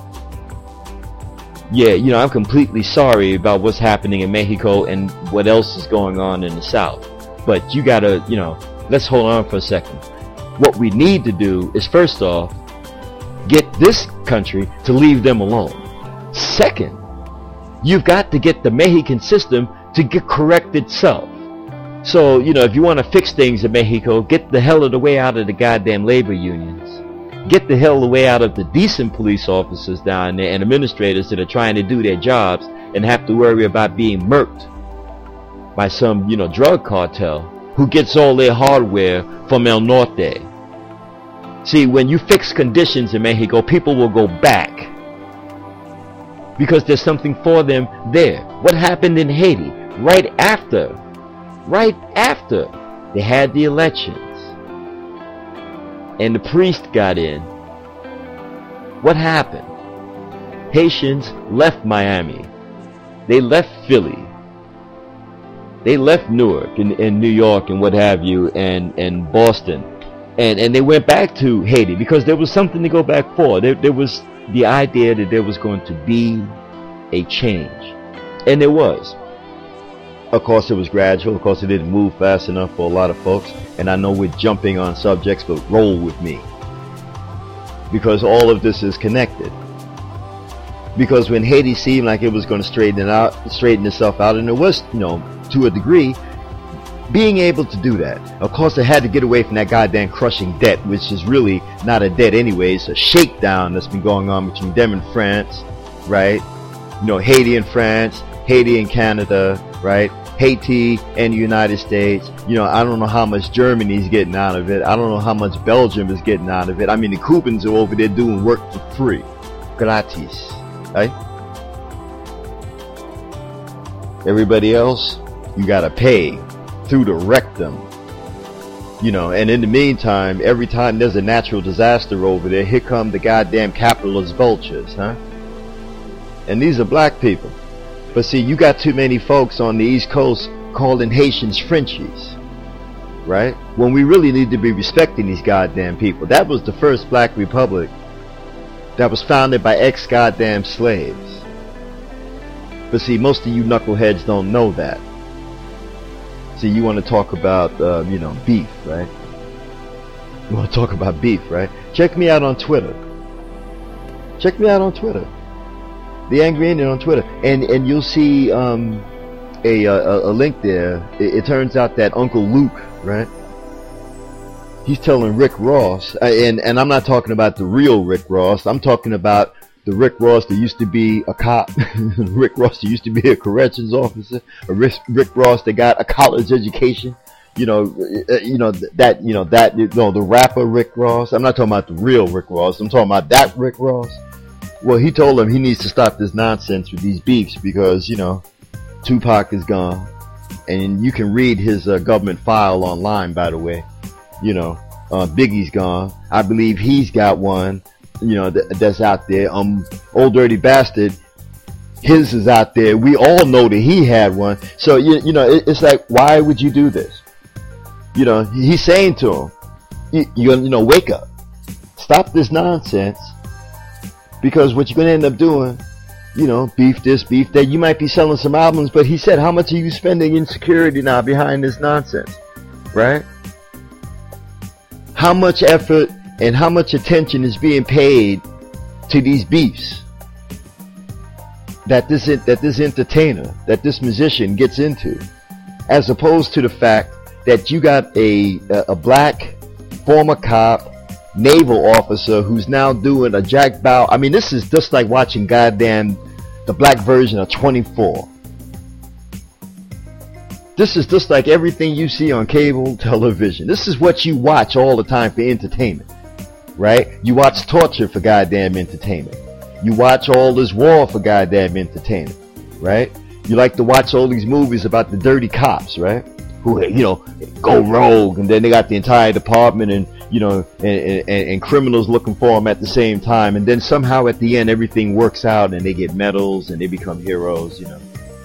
Yeah, you know, I'm completely sorry about what's happening in Mexico and what else is going on in the South. But you gotta, you know, let's hold on for a second. What we need to do is, first off, get this country to leave them alone. Second, you've got to get the Mexican system to correct itself. So, you know, if you want to fix things in Mexico, get the hell of the way out of the goddamn labor unions. Get the hell away out of the decent police officers down there and administrators that are trying to do their jobs and have to worry about being murked by some, you know, drug cartel who gets all their hardware from El Norte. See, when you fix conditions in Mexico, people will go back because there's something for them there. What happened in Haiti? Right after they had the elections and the priest got in, what happened? Haitians left Miami. They left Philly. They left Newark and New York and what have you, and Boston. And they went back to Haiti because there was something to go back for. There was the idea that there was going to be a change. And there was. Of course, it was gradual. Of course, it didn't move fast enough for a lot of folks. And I know we're jumping on subjects, but roll with me. Because all of this is connected. Because when Haiti seemed like it was going to straighten itself out, and it was, you know, to a degree, being able to do that. Of course, they had to get away from that goddamn crushing debt, which is really not a debt anyway. It's a shakedown that's been going on between them and France, right? You know, Haiti and France, Haiti and Canada, right? Haiti and the United States. You know, I don't know how much Germany's getting out of it. I don't know how much Belgium is getting out of it. I mean, the Cubans are over there doing work for free. Gratis. Right? Everybody else, you gotta pay through the rectum. You know, and in the meantime, every time there's a natural disaster over there, here come the goddamn capitalist vultures, huh? And these are black people. But see, you got too many folks on the East Coast calling Haitians Frenchies, right? When we really need to be respecting these goddamn people. That was the first black republic that was founded by ex-goddamn slaves. But see, most of you knuckleheads don't know that. See, you want to talk about, you know, beef, right? You want to talk about beef, right? Check me out on Twitter. Check me out on Twitter. The Angry Indian on Twitter, and you'll see a link there. It turns out that Uncle Luke, right? He's telling Rick Ross, and I'm not talking about the real Rick Ross. I'm talking about the Rick Ross that used to be a cop, Rick Ross that used to be a corrections officer, a Rick Ross that got a college education. The rapper Rick Ross. I'm not talking about the real Rick Ross. I'm talking about that Rick Ross. Well, he told him he needs to stop this nonsense with these beefs because, you know, Tupac is gone and you can read his government file online, by the way. You know, Biggie's gone. I believe he's got one, you know, that's out there. Old Dirty Bastard, his is out there. We all know that he had one. So, you know, it's like, why would you do this? You know, he's saying to him, you know, wake up. Stop this nonsense. Because what you're going to end up doing, you know, beef this, beef that. You might be selling some albums, but he said, how much are you spending in security now behind this nonsense? Right? How much effort and how much attention is being paid to these beefs that this entertainer, that this musician gets into, as opposed to the fact that you got a black former cop, naval officer who's now doing a Jack Bauer. I mean, this is just like watching goddamn the black version of 24. This is just like everything you see on cable television. This is what you watch all the time for entertainment, right? You watch torture for goddamn entertainment. You watch all this war for goddamn entertainment, right? You like to watch all these movies about the dirty cops, right? Who, you know, go rogue, and then they got the entire department and, you know, and criminals looking for them at the same time, and then somehow at the end everything works out and they get medals and they become heroes, you know.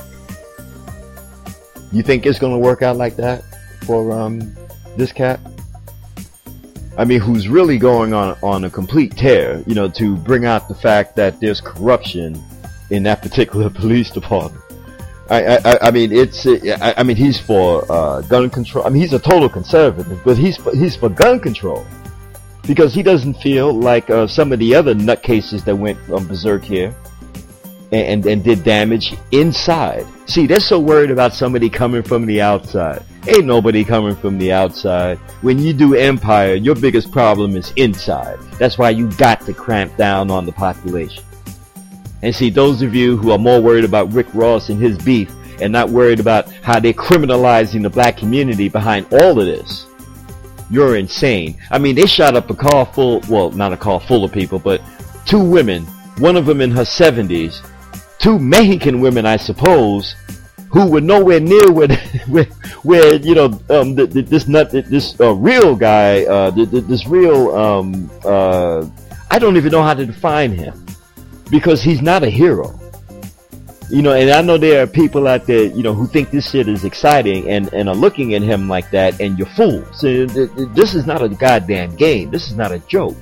You think it's gonna work out like that for this cat? I mean, who's really going on a complete tear, you know, to bring out the fact that there's corruption in that particular police department. I mean, I mean, he's for gun control. I mean, he's a total conservative, but he's for gun control because he doesn't feel like some of the other nutcases that went berserk here and did damage inside. See, they're so worried about somebody coming from the outside. Ain't nobody coming from the outside. When you do empire, your biggest problem is inside. That's why you got to cramp down on the population. And see, those of you who are more worried about Rick Ross and his beef and not worried about how they're criminalizing the black community behind all of this, you're insane. I mean, they shot up a car full, well, not a car full of people, but 2 women, one of them in her 70s, 2 Mexican women, I suppose, who were nowhere near where you know, this real guy, this real, I don't even know how to define him. Because he's not a hero. You know, and I know there are people out there, you know, who think this shit is exciting and are looking at him like that, and you're fools. So this is not a goddamn game. This is not a joke.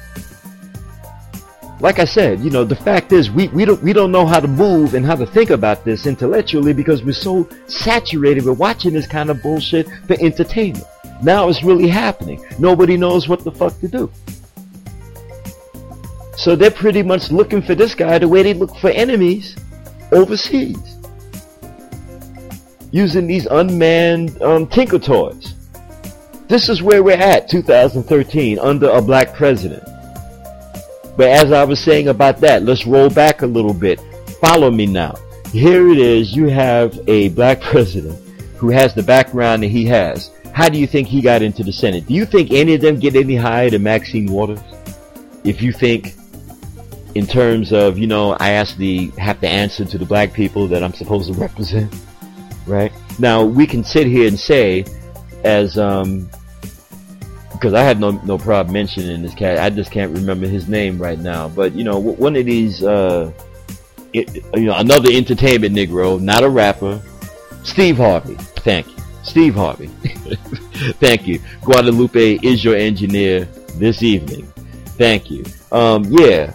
Like I said, you know, the fact is we don't know how to move and how to think about this intellectually because we're so saturated with watching this kind of bullshit for entertainment. Now it's really happening. Nobody knows what the fuck to do. So they're pretty much looking for this guy the way they look for enemies overseas. Using these unmanned Tinker Toys. This is where we're at, 2013, under a black president. But as I was saying about that, let's roll back a little bit. Follow me now. Here it is, you have a black president who has the background that he has. How do you think he got into the Senate? Do you think any of them get any higher than Maxine Waters? If you think in terms of, you know, I have to answer to the black people that I'm supposed to represent, right? Now, we can sit here and say, as, because I have no problem mentioning this cat, I just can't remember his name right now, but, you know, one of these, you know, another entertainment Negro, not a rapper, Steve Harvey, thank you, Steve Harvey, thank you, Guadalupe is your engineer this evening. Thank you. You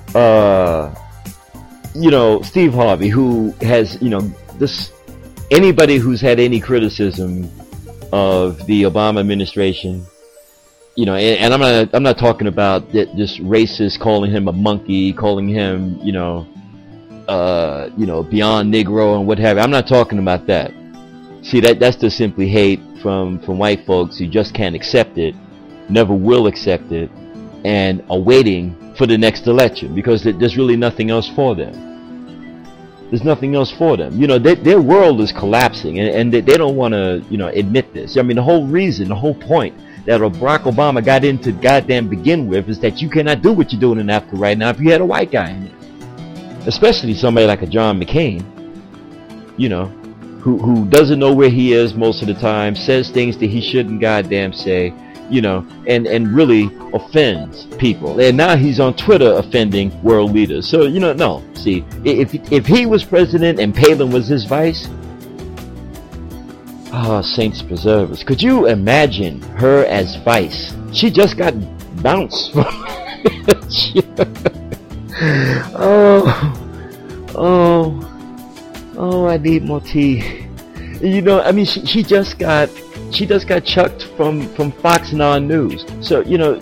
know, Steve Harvey, who has, you know, anybody who's had any criticism of the Obama administration, you know, and I'm not talking about this racist, calling him a monkey, calling him, you know, beyond Negro and what have you. I'm not talking about that. See, that's just simply hate from white folks who just can't accept it, never will accept it, and are waiting for the next election because there's really nothing else for them. There's nothing else for them. You know, their world is collapsing, and they don't want to, you know, admit this. I mean, the whole point that Barack Obama got into goddamn begin with is that you cannot do what you're doing in Africa right now if you had a white guy in it. Especially somebody like a John McCain, you know, who doesn't know where he is most of the time, says things that he shouldn't goddamn say, you know, and really offends people. And now he's on Twitter offending world leaders. So, you know, no. See, if he was president and Palin was his vice, saints preserve us. Could you imagine her as vice? She just got bounced from I need more tea. You know, I mean, she just got chucked from Fox 9 News. So, you know,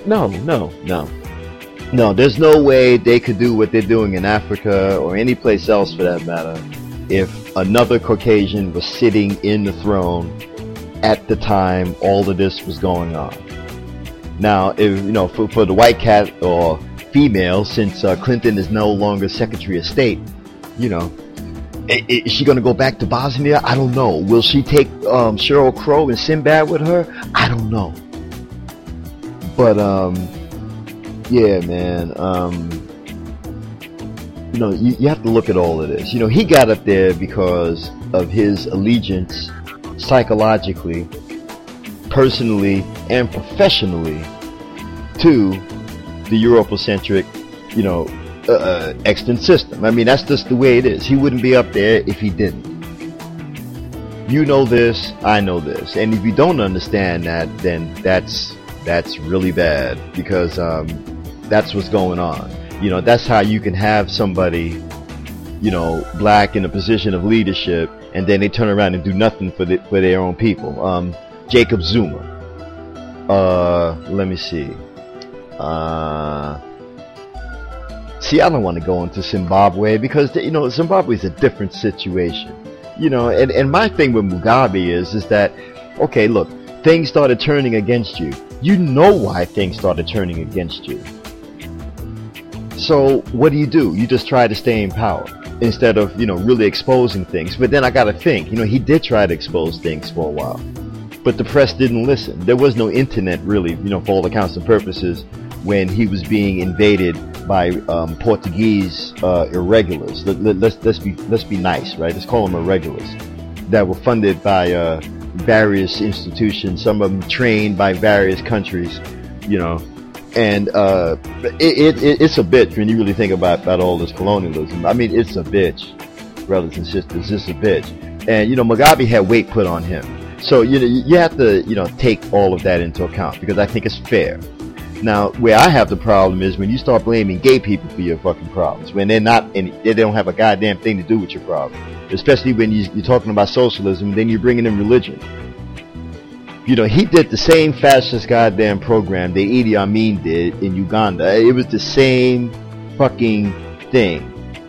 no, there's no way they could do what they're doing in Africa or any place else for that matter if another Caucasian was sitting in the throne at the time all of this was going on. Now, if you know, for the white cat or female, since Clinton is no longer Secretary of State, you know, is she going to go back to Bosnia? I don't know. Will she take Sheryl Crow and Sinbad with her? I don't know. But yeah, man. You know, you have to look at all of this. You know, he got up there because of his allegiance, psychologically, personally, and professionally, to the Eurocentric, you know, extant system. I mean, that's just the way it is. He wouldn't be up there if he didn't. You know this, I know this, and if you don't understand that, then that's really bad, because that's what's going on. You know, that's how you can have somebody, you know, black in a position of leadership, and then they turn around and do nothing for their own people. Jacob Zuma. Let me see. See, I don't want to go into Zimbabwe because, you know, Zimbabwe is a different situation. You know, and my thing with Mugabe is that, okay, look, things started turning against you. You know why things started turning against you. So what do? You just try to stay in power instead of, you know, really exposing things. But then I got to think, you know, he did try to expose things for a while, but the press didn't listen. There was no internet really, you know, for all accounts and purposes, when he was being invaded by Portuguese irregulars. Let's be nice, right? Let's call them irregulars that were funded by various institutions. Some of them trained by various countries, you know. And it's a bitch when you really think about all this colonialism. I mean, it's a bitch, brothers and sisters. It's a bitch. And you know, Mugabe had weight put on him, so you know, you have to, you know, take all of that into account, because I think it's fair. Now, where I have the problem is when you start blaming gay people for your fucking problems, when they don't have a goddamn thing to do with your problem. Especially when you're talking about socialism, then you're bringing in religion. You know, he did the same fascist goddamn program that Idi Amin did in Uganda. It was the same fucking thing.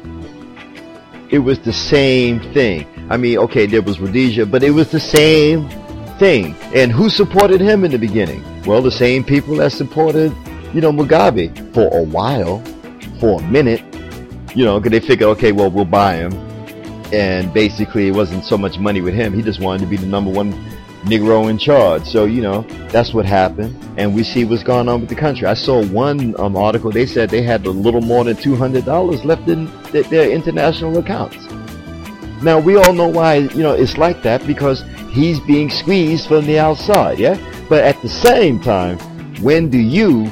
It was the same thing. I mean, okay, there was Rhodesia, but it was the same thing. And who supported him in the beginning? Well, the same people that supported, you know, Mugabe for a while, for a minute, you know, because they figured, okay, well, we'll buy him. And basically, it wasn't so much money with him. He just wanted to be the number one Negro in charge. So, you know, that's what happened. And we see what's going on with the country. I saw one article. They said they had a little more than $200 left in their international accounts. Now, we all know why, you know, it's like that, because he's being squeezed from the outside, yeah? But at the same time, when do you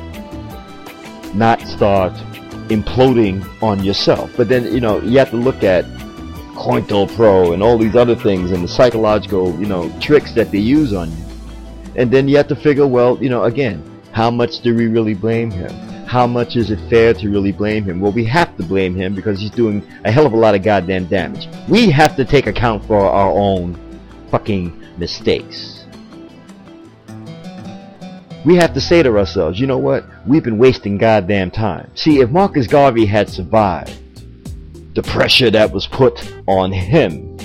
not start imploding on yourself? But then, you know, you have to look at COINTELPRO and all these other things and the psychological, you know, tricks that they use on you. And then you have to figure, well, you know, again, how much do we really blame him? How much is it fair to really blame him? Well, we have to blame him because he's doing a hell of a lot of goddamn damage. We have to take account for our own fucking mistakes. We have to say to ourselves, you know what? We've been wasting goddamn time. See, if Marcus Garvey had survived the pressure that was put on him,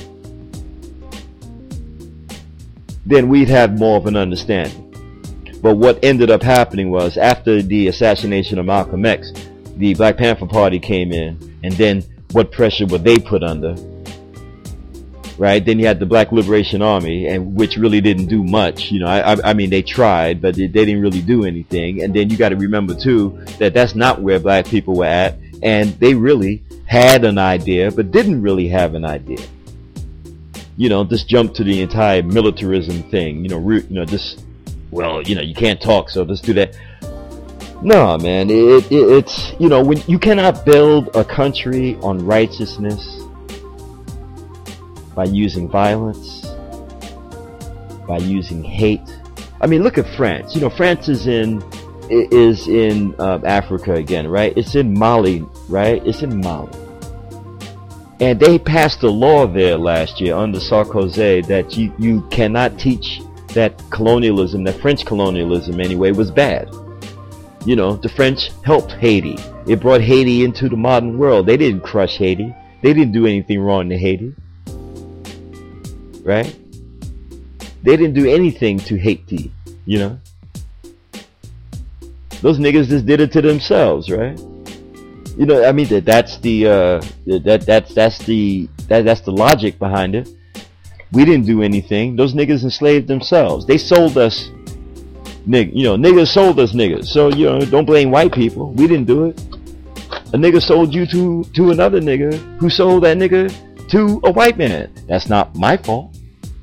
then we'd have more of an understanding. But what ended up happening was, after the assassination of Malcolm X, the Black Panther Party came in, and then what pressure were they put under? Right? Then you had the Black Liberation Army, and which really didn't do much. You know, I mean, they tried, but they didn't really do anything. And then you got to remember too that that's not where black people were at, and they really had an idea, but didn't really have an idea. just jump to the entire militarism thing. Just, well, you can't talk, so let's do that. No, man, it's, when you cannot build a country on righteousness by using violence, by using hate. I mean, look at France. France is in Africa again, right? It's in Mali, right? It's in Mali. And they passed a law there last year under Sarkozy that you cannot teach that colonialism, that French colonialism anyway, was bad. The French helped Haiti. It brought Haiti into the modern world. They didn't crush Haiti. They didn't do anything wrong to Haiti. Right? They didn't do anything to Haiti, Those niggas just did it to themselves, right? I mean, that's the logic behind it. We didn't do anything. Those niggas enslaved themselves. They sold us, niggas sold us niggas. So, don't blame white people. We didn't do it. A nigga sold you to another nigga who sold that nigga to a white man. That's not my fault.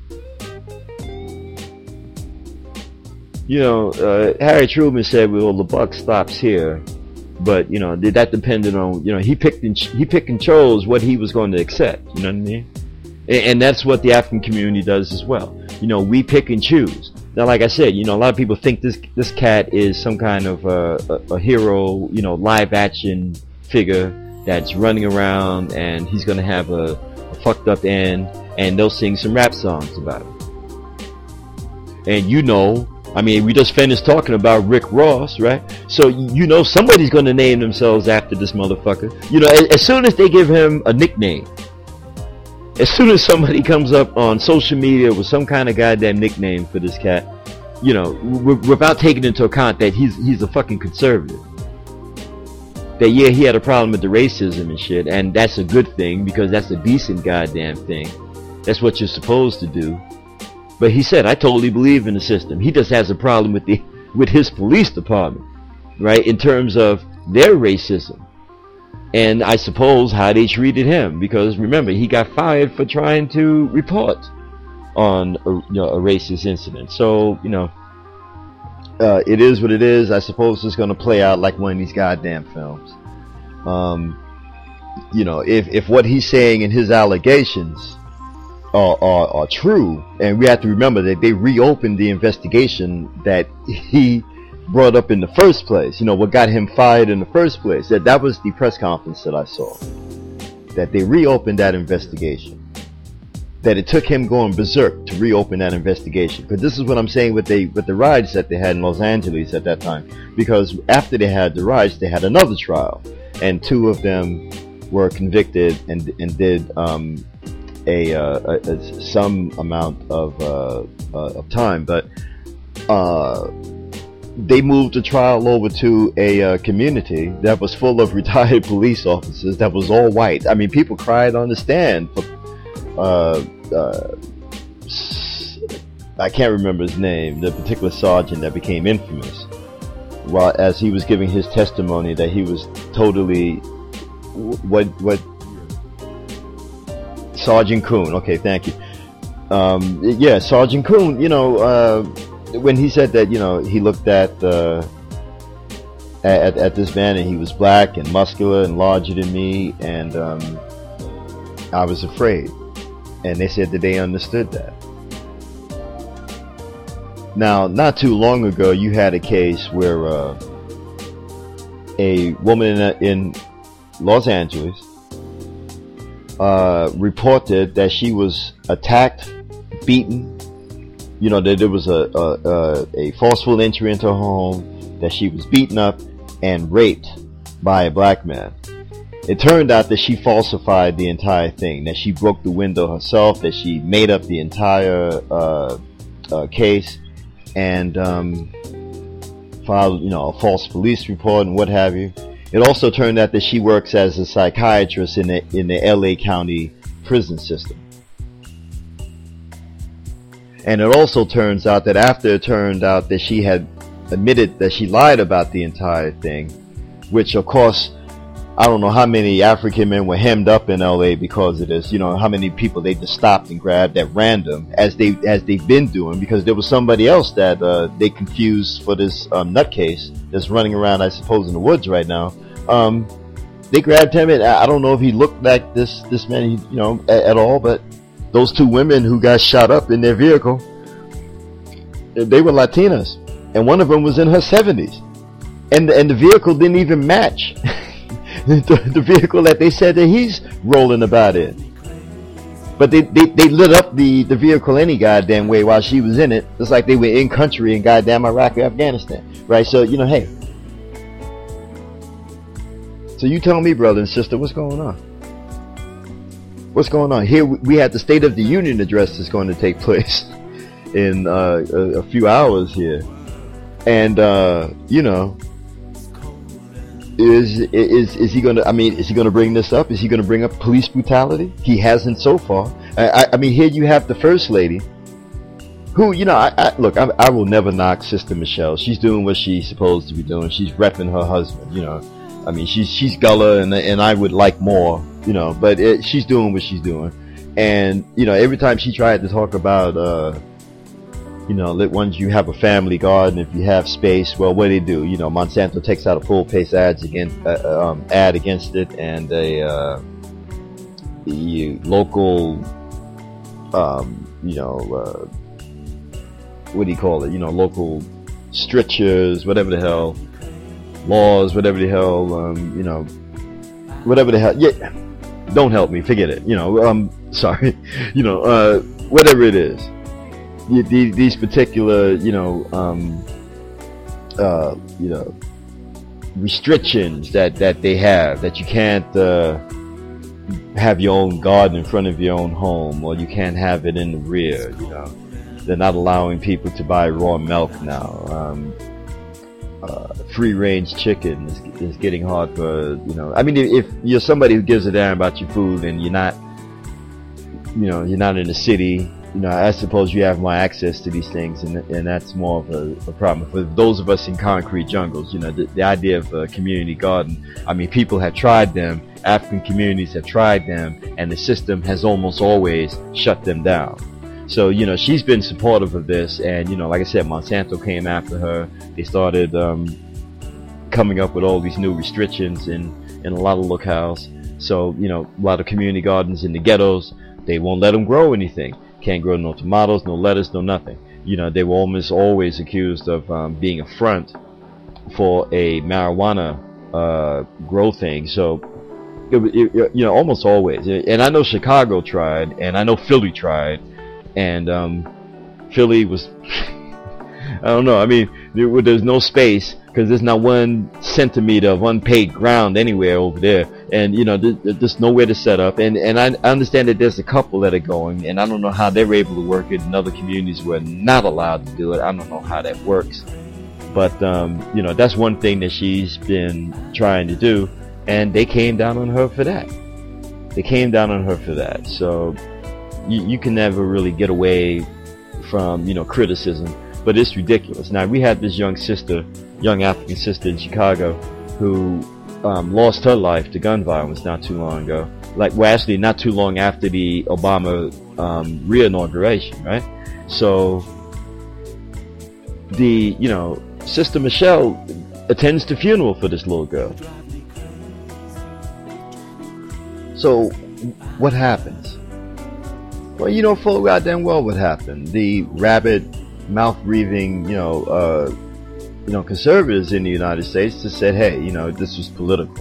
Harry Truman said, well, the buck stops here. But, that depended on, he picked and chose what he was going to accept. You know what I mean? And that's what the African community does as well. We pick and choose. Now, like I said, a lot of people think this cat is some kind of a hero, live action figure that's running around and he's going to have a fucked up end and they'll sing some rap songs about it. And I mean, we just finished talking about Rick Ross, right? So, somebody's going to name themselves after this motherfucker. As soon as they give him a nickname, as soon as somebody comes up on social media with some kind of goddamn nickname for this cat, without taking into account that he's a fucking conservative. That, yeah, he had a problem with the racism and shit, and that's a good thing because that's a decent goddamn thing. That's what you're supposed to do. But he said, I totally believe in the system. He just has a problem with his police department, right? In terms of their racism. And I suppose how they treated him. Because remember, he got fired for trying to report on a racist incident. So, it is what it is. I suppose it's going to play out like one of these goddamn films. If what he's saying in his allegations are true, and we have to remember that they reopened the investigation that he brought up in the first place. What got him fired in the first place. That was the press conference that I saw. That they reopened that investigation. That it took him going berserk to reopen that investigation. Because this is what I'm saying with the riots that they had in Los Angeles at that time. Because after they had the riots, they had another trial, and 2 of them were convicted and did some amount of time, but they moved the trial over to a community that was full of retired police officers that was all white. I mean, people cried on the stand for I can't remember his name, the particular sergeant that became infamous, while as he was giving his testimony that he was totally what Sergeant Kuhn. Okay, thank you. Yeah, Sergeant Kuhn. When he said that, he looked at this man and he was black and muscular and larger than me, and I was afraid. And they said that they understood that. Now, not too long ago, you had a case where a woman in Los Angeles reported that she was attacked, beaten, that there was a forceful entry into her home, that she was beaten up and raped by a black man. It turned out that she falsified the entire thing, that she broke the window herself, that she made up the entire case and filed, a false police report and what have you. It also turned out that she works as a psychiatrist in the LA County prison system. And it also turns out that after it turned out that she had admitted that she lied about the entire thing, which of course I don't know how many African men were hemmed up in LA because of this. You know, how many people they just stopped and grabbed at random, as they've been doing, because there was somebody else that they confused for this nutcase that's running around, I suppose, in the woods right now. They grabbed him, and I don't know if he looked like this man, you know, at all. But those two women who got shot up in their vehicle, they were Latinas, and one of them was in her 70s, and the vehicle didn't even match the vehicle that they said that he's rolling about in. But they lit up the vehicle any goddamn way while she was in it. It's like they were in country in goddamn Iraq or Afghanistan, right? So, you know, hey. So you tell me, brother and sister, what's going on? What's going on? Here we had the State of the Union address that's going to take place in a few hours here. And, you know, is he gonna, I mean, is he gonna bring this up? Is he gonna bring up police brutality? He hasn't so far. I mean, here you have the First Lady, who, you know, I will never knock Sister Michelle. She's doing what she's supposed to be doing. She's repping her husband, you know. I mean, she's Gullah, and I would like more, you know, but she's doing what she's doing. And, you know, every time she tried to talk about, you know, once you have a family garden, if you have space, well, what do they do? You know, Monsanto takes out a full-page ad against it, and the local, you know, what do you call it? You know, local strictures, whatever the hell, laws, whatever the hell, you know, whatever the hell. Yeah, don't help me, forget it. You know, sorry, you know, whatever it is. These particular, you know, restrictions that they have, that you can't have your own garden in front of your own home, or you can't have it in the rear. You know, they're not allowing people to buy raw milk now. Free range chicken is getting hard for, you know. I mean, if you're somebody who gives a damn about your food and you're not, you know, you're not in the city. You know, I suppose you have more access to these things, and that's more of a problem. For those of us in concrete jungles, you know, the idea of a community garden, I mean, people have tried them, African communities have tried them, and the system has almost always shut them down. So, you know, she's been supportive of this, and, you know, like I said, Monsanto came after her. They started coming up with all these new restrictions in a lot of locales. So, you know, a lot of community gardens in the ghettos, they won't let them grow anything. Can't grow no tomatoes, no lettuce, no nothing. You know, they were almost always accused of being a front for a marijuana grow thing. So, you know, almost always. And I know Chicago tried, and I know Philly tried, and Philly was, I don't know. I mean, there's no space because there's not 1 centimeter of unpaid ground anywhere over there. And, you know, there's nowhere to set up. And I understand that there's a couple that are going, and I don't know how they're able to work it in other communities who are not allowed to do it. I don't know how that works. But, you know, that's one thing that she's been trying to do, and they came down on her for that. They came down on her for that. So you can never really get away from, you know, criticism. But it's ridiculous. Now, we had this young African sister in Chicago who lost her life to gun violence not too long ago. Actually not too long after the Obama re-inauguration, right? So you know, Sister Michelle attends the funeral for this little girl. So what happens? Well, you know full goddamn well what happened. The rabid, mouth-breathing, you know, conservatives in the United States just said, hey, you know, this was political.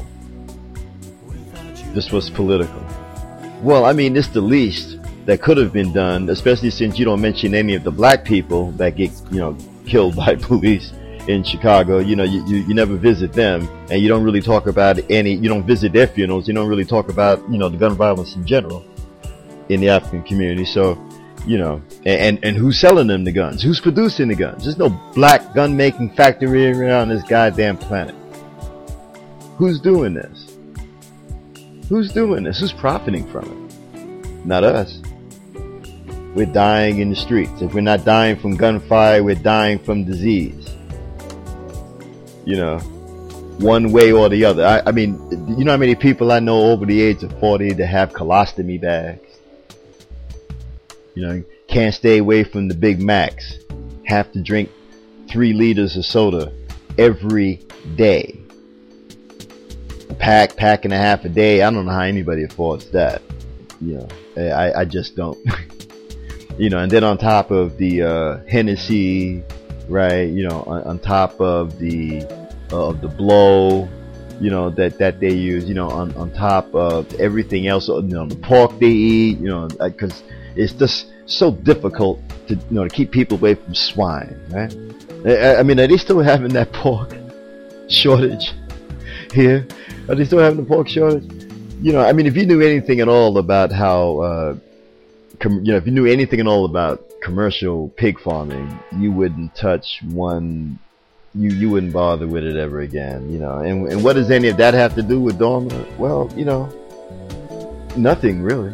This was political. Well, I mean, it's the least that could have been done, especially since you don't mention any of the black people that get, you know, killed by police in Chicago. You know, you never visit them, and you don't really talk about you don't visit their funerals. You don't really talk about, you know, the gun violence in general in the African community. So, you know, and who's selling them the guns? Who's producing the guns? There's no black gun making factory around this goddamn planet. Who's doing this? Who's doing this? Who's profiting from it? Not us. We're dying in the streets. If we're not dying from gunfire, we're dying from disease. You know, one way or the other. I mean, you know how many people I know over the age of 40 that have colostomy bags? You know, can't stay away from the Big Macs, have to drink 3 liters of soda every day. A pack and a half a day. I don't know how anybody affords that. You know, I just don't. You know, and then on top of the Hennessy, right? You know, on top of the blow, you know, that they use, you know, on top of everything else, you know, the pork they eat, you know, because it's just so difficult to, you know, to keep people away from swine, right? I mean, are they still having that pork shortage here? Are they still having the pork shortage? You know, I mean, if you knew anything at all about how, you know, if you knew anything at all about commercial pig farming, you wouldn't touch one. You wouldn't bother with it ever again, you know. And what does any of that have to do with Dormer? Well, you know, nothing really.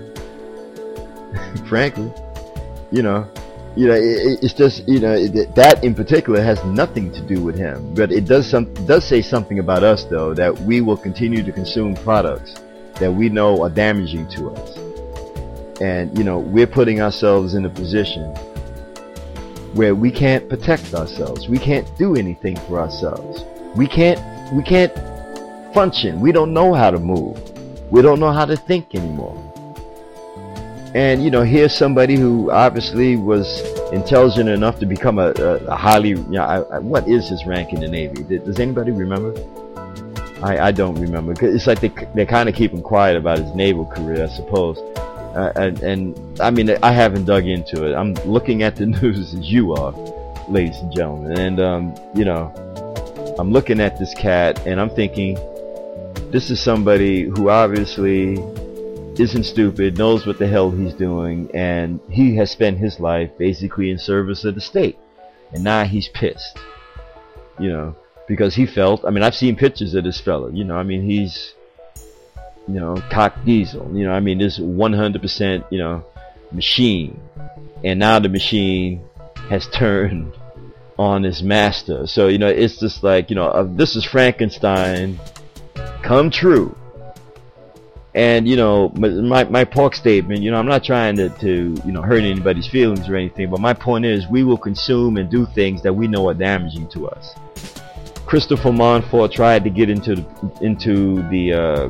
Frankly, you know, it's just, you know, that in particular has nothing to do with him. But it does say something about us, though, that we will continue to consume products that we know are damaging to us. And, you know, we're putting ourselves in a position where we can't protect ourselves. We can't do anything for ourselves. We can't function. We don't know how to move. We don't know how to think anymore. And, you know, here's somebody who obviously was intelligent enough to become a highly, you know, what is his rank in the Navy? Does anybody remember? I don't remember. It's like they kind of keep him quiet about his naval career, I suppose. And I mean, I haven't dug into it. I'm looking at the news as you are, ladies and gentlemen. And, you know, I'm looking at this cat and I'm thinking, this is somebody who obviously isn't stupid, knows what the hell he's doing, and he has spent his life basically in service of the state. And now he's pissed, you know, because he felt, I mean, I've seen pictures of this fella, you know, I mean, he's, you know, cock diesel, you know, I mean, this 100%, you know, machine. And now the machine has turned on his master. So, you know, it's just like, you know, this is Frankenstein come true. And, you know, my pork statement, you know, I'm not trying to you know, hurt anybody's feelings or anything, but my point is we will consume and do things that we know are damaging to us. Christopher Monfort tried to get into the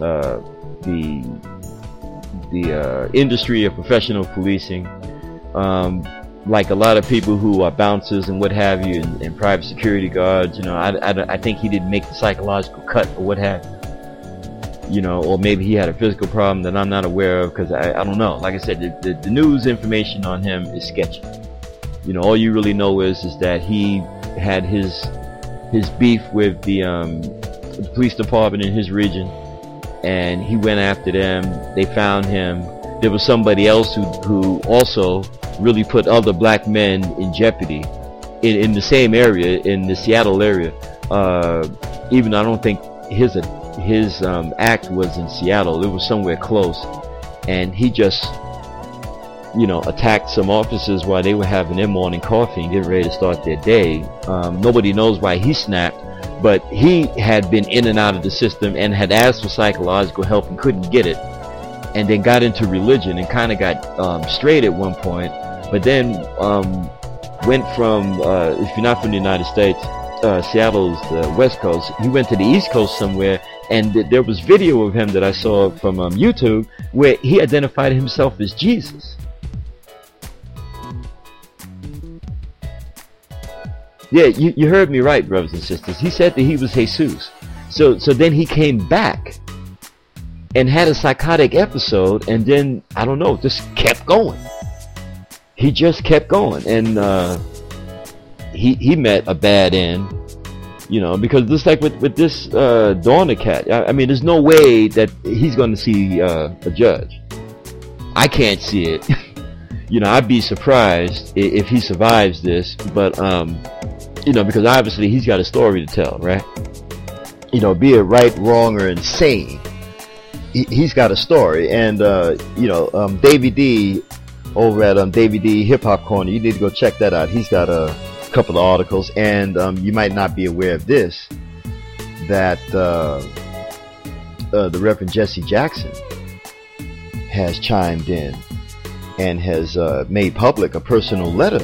industry of professional policing, like a lot of people who are bouncers and what have you, and private security guards. You know, I think he didn't make the psychological cut or what have you. You know, or maybe he had a physical problem that I'm not aware of, because I don't know. Like I said, the news information on him is sketchy. You know, all you really know is that he had his beef with the police department in his region, and he went after them. They found him. There was somebody else who also really put other black men in jeopardy in the same area, in the Seattle area. Even I don't think his act was in Seattle. It was somewhere close, and he just, you know, attacked some officers while they were having their morning coffee and getting ready to start their day. Nobody knows why he snapped, but he had been in and out of the system and had asked for psychological help and couldn't get it, and then got into religion and kind of got straight at one point, but then went from, if you're not from the United States, Seattle's the West Coast, he went to the East Coast somewhere, and there was video of him that I saw from YouTube where he identified himself as Jesus. Yeah, you heard me right, brothers and sisters. He said that he was Jesus. So then he came back and had a psychotic episode, and then, I don't know, just kept going. He just kept going, and he met a bad end. You know, because just like with this Dorner cat, I mean, there's no way that he's going to see a judge. I can't see it. You know, I'd be surprised if he survives this, but you know, because obviously he's got a story to tell, right? You know, be it right, wrong, or insane, he's got a story. And you know, Davey D over at Davey D Hip Hop Corner, you need to go check that out. He's got a couple of articles, and you might not be aware of this, that the Reverend Jesse Jackson has chimed in and has made public a personal letter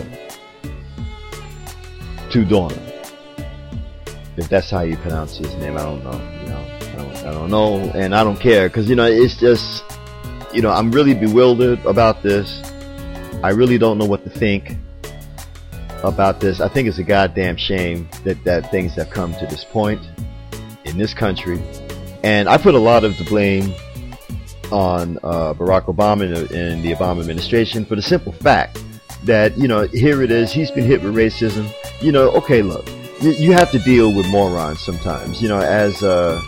to Dorner. If that's how you pronounce his name, I don't know. I don't know, and I don't care, because it's just, I'm really bewildered about this. I really don't know what to think about this. I think it's a goddamn shame that things have come to this point in this country, and I put a lot of the blame on Barack Obama and the Obama administration for the simple fact that here it is, he's been hit with racism. Okay, look, you have to deal with morons sometimes. As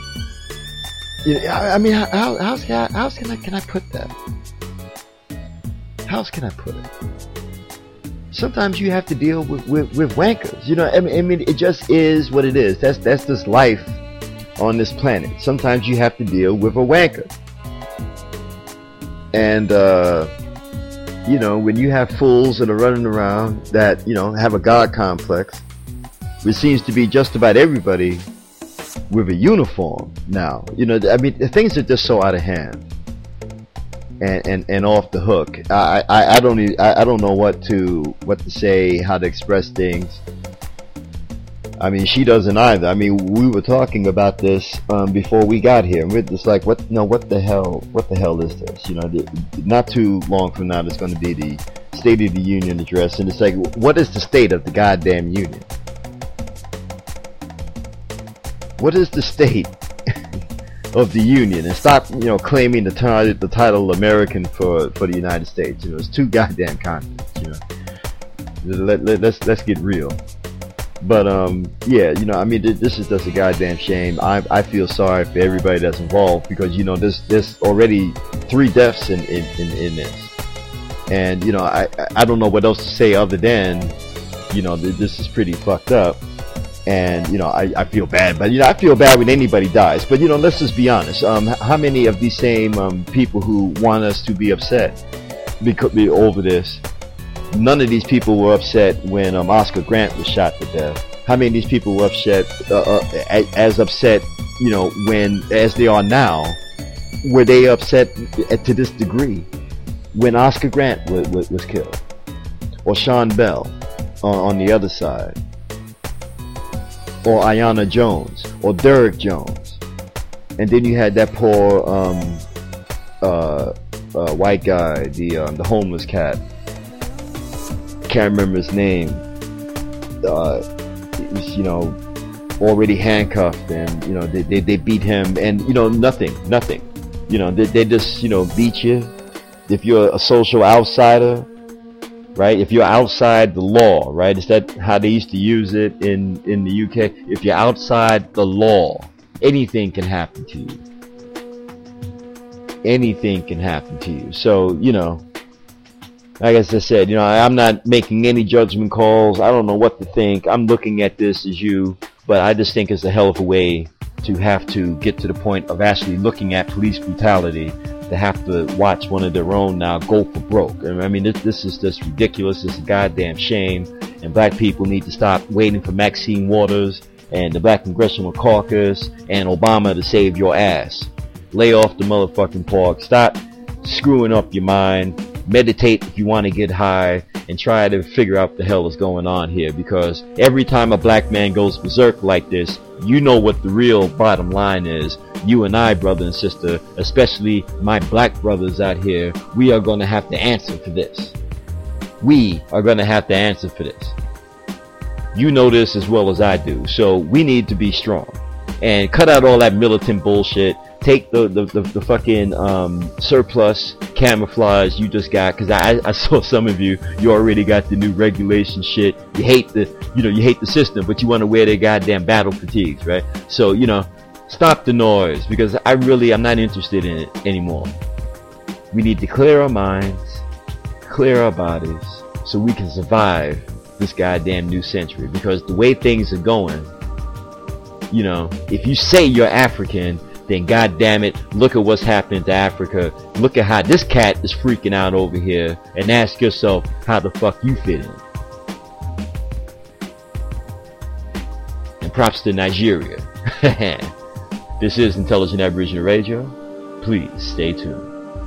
I mean, how can I put that? How can I put it? Sometimes you have to deal with wankers. I mean, it just is what it is. That's just life on this planet. Sometimes you have to deal with a wanker. And when you have fools that are running around that have a God complex, which seems to be just about everybody with a uniform now. I mean, things are just so out of hand and off the hook. I don't know what to say, how to express things. I mean, she doesn't either. I mean, we were talking about this before we got here. We're just like, what the hell is this? Not too long from now, there's going to be the State of the Union address, and it's like, what is the state of the goddamn union? What is the state of the union? And stop, claiming the title American for the United States. It's two goddamn continents. Let's get real. But yeah, I mean, this is just a goddamn shame. I feel sorry for everybody that's involved, because there's already 3 deaths in this, and I don't know what else to say other than this is pretty fucked up. And I feel bad, but I feel bad when anybody dies. But let's just be honest. How many of these same people who want us to be upset over this? None of these people were upset when Oscar Grant was shot to death. How many of these people were upset, as upset, when, as they are now, were they upset to this degree when Oscar Grant was killed, or Sean Bell on the other side, or Aiyana Jones, or Derek Jones, and then you had that poor white guy, the homeless cat. Can't remember his name. He was, already handcuffed, and they beat him, and nothing. They just beat you. If you're a social outsider, right? If you're outside the law, right? Is that how they used to use it in the UK? If you're outside the law, anything can happen to you. Anything can happen to you. So, like I said, I'm not making any judgment calls. I don't know what to think. I'm looking at this as you, but I just think it's a hell of a way to have to get to the point of actually looking at police brutality, to have to watch one of their own now go for broke. I mean, this is just ridiculous. It's a goddamn shame, and black people need to stop waiting for Maxine Waters and the Black Congressional Caucus and Obama to save your ass. Lay off the motherfucking pork. Stop screwing up your mind. Meditate if you want to get high, and try to figure out what the hell is going on here, because every time a black man goes berserk like this, what the real bottom line is. You and I, brother and sister, especially my black brothers out here, we are going to have to answer for this. We are going to have to answer for this. You know this as well as I do, so we need to be strong and cut out all that militant bullshit. Take the fucking surplus camouflage you just got, because I saw some of you already got the new regulation shit. You hate the system, but you want to wear their goddamn battle fatigues, right? So stop the noise, because I'm not interested in it anymore. We need to clear our minds, clear our bodies, so we can survive this goddamn new century. Because the way things are going, if you say you're African, then goddamn it, look at what's happening to Africa. Look at how this cat is freaking out over here, and ask yourself how the fuck you fit in. And props to Nigeria. This is Intelligent Aboriginal Radio. Please stay tuned.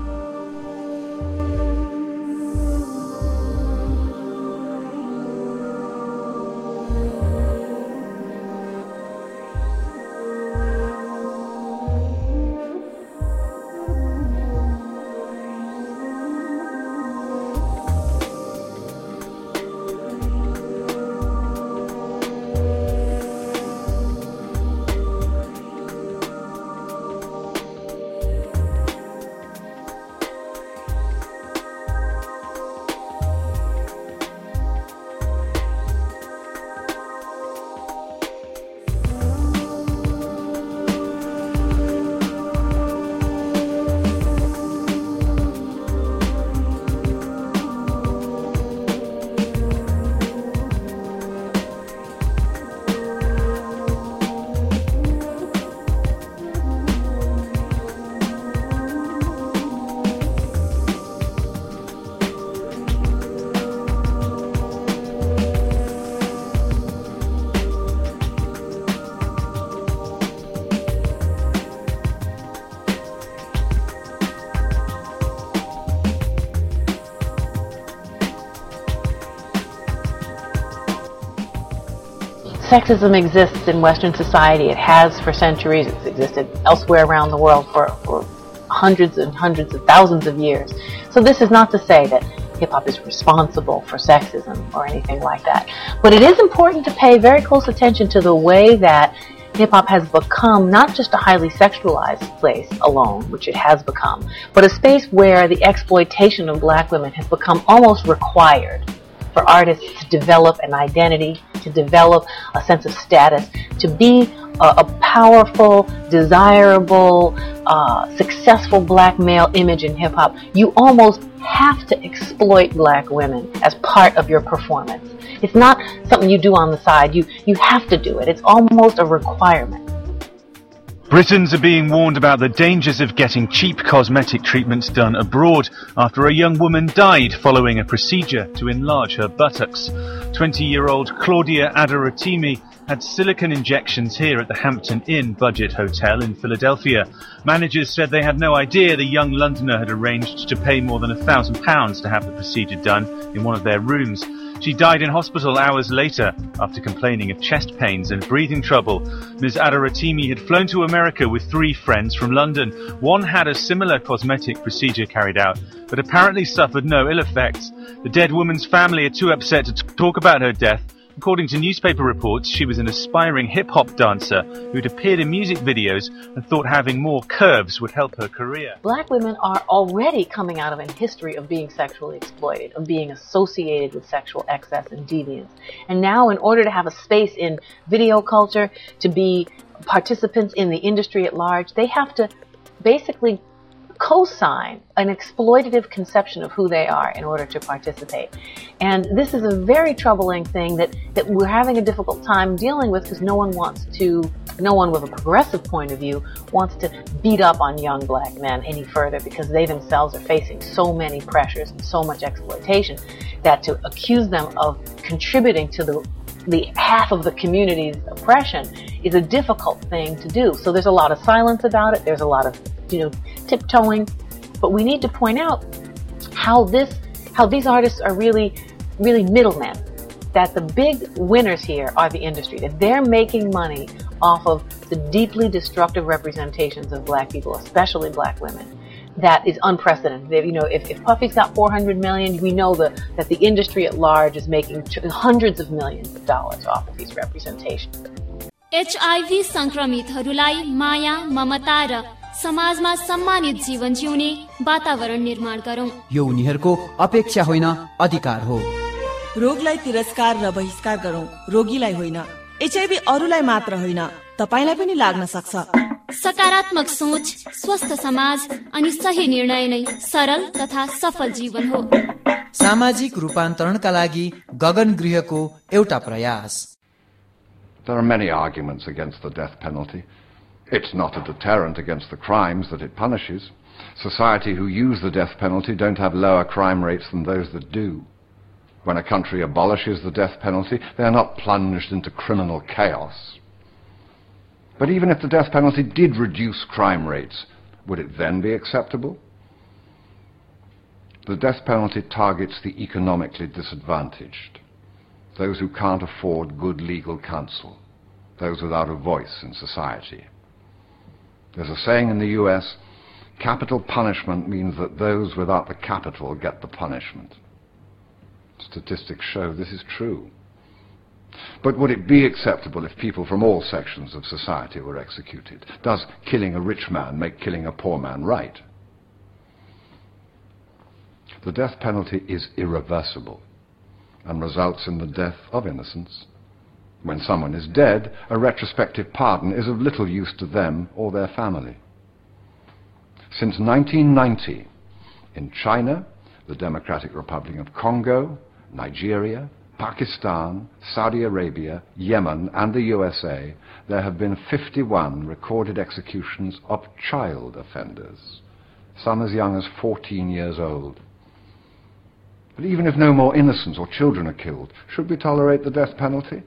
Sexism exists in Western society. It has for centuries. It's existed elsewhere around the world for hundreds and hundreds of thousands of years. So this is not to say that hip-hop is responsible for sexism or anything like that. But it is important to pay very close attention to the way that hip-hop has become not just a highly sexualized place alone, which it has become, but a space where the exploitation of black women has become almost required for artists to develop an identity, to develop a sense of status, to be a powerful, desirable, successful black male image in hip-hop. You almost have to exploit black women as part of your performance. It's not something you do on the side. You have to do it. It's almost a requirement. Britons are being warned about the dangers of getting cheap cosmetic treatments done abroad after a young woman died following a procedure to enlarge her buttocks. 20-year-old Claudia Adoratimi had silicone injections here at the Hampton Inn budget hotel in Philadelphia. Managers said they had no idea the young Londoner had arranged to pay more than £1,000 to have the procedure done in one of their rooms. She died in hospital hours later after complaining of chest pains and breathing trouble. Ms. Adoratimi had flown to America with 3 friends from London. One had a similar cosmetic procedure carried out, but apparently suffered no ill effects. The dead woman's family are too upset to talk about her death. According to newspaper reports, she was an aspiring hip-hop dancer who'd appeared in music videos and thought having more curves would help her career. Black women are already coming out of a history of being sexually exploited, of being associated with sexual excess and deviance. And now, in order to have a space in video culture, to be participants in the industry at large, they have to basically co-sign an exploitative conception of who they are in order to participate. And this is a very troubling thing that we're having a difficult time dealing with, because no one with a progressive point of view wants to beat up on young black men any further, because they themselves are facing so many pressures and so much exploitation that to accuse them of contributing to the half of the community's oppression is a difficult thing to do. So there's a lot of silence about it. There's a lot of tiptoeing, but we need to point out how these artists are really middlemen, that the big winners here are the industry, that they're making money off of the deeply destructive representations of black people, especially black women. That is unprecedented. If Puffy's got $400 million, we know that the industry at large is making hundreds of millions of dollars off of these representations. HIV संक्रमितहरूलाई माया, ममता र समाजमा सम्मानित जीवन जिउने वातावरण निर्माण गरौं। यो उनीहरूको अपेक्षा होइन, अधिकार हो। रोगलाई तिरस्कार र बहिष्कार गरौं, रोगीलाई होइन। HIV अरूलाई मात्र होइन, तपाईलाई पनि लाग्न सक्छ। सकारात्मक सोच, स्वस्थ समाज अनि सही निर्णय नै सरल तथा सफल जीवन हो। सामाजिक रूपान्तरणका लागि गगन गृहको एउटा प्रयास। There are many arguments against the death penalty. It's not a deterrent against the crimes that it punishes. Society who use the death penalty don't have lower crime rates than those that do. When a country abolishes the death penalty, they are not plunged into criminal chaos. But even if the death penalty did reduce crime rates, would it then be acceptable? The death penalty targets the economically disadvantaged, those who can't afford good legal counsel, those without a voice in society. There's a saying in the US, capital punishment means that those without the capital get the punishment. Statistics show this is true. But would it be acceptable if people from all sections of society were executed? Does killing a rich man make killing a poor man right? The death penalty is irreversible and results in the death of innocents. When someone is dead, a retrospective pardon is of little use to them or their family. Since 1990, in China, the Democratic Republic of Congo, Nigeria, Pakistan, Saudi Arabia, Yemen, and the USA, there have been 51 recorded executions of child offenders, some as young as 14 years old. But even if no more innocents or children are killed, should we tolerate the death penalty?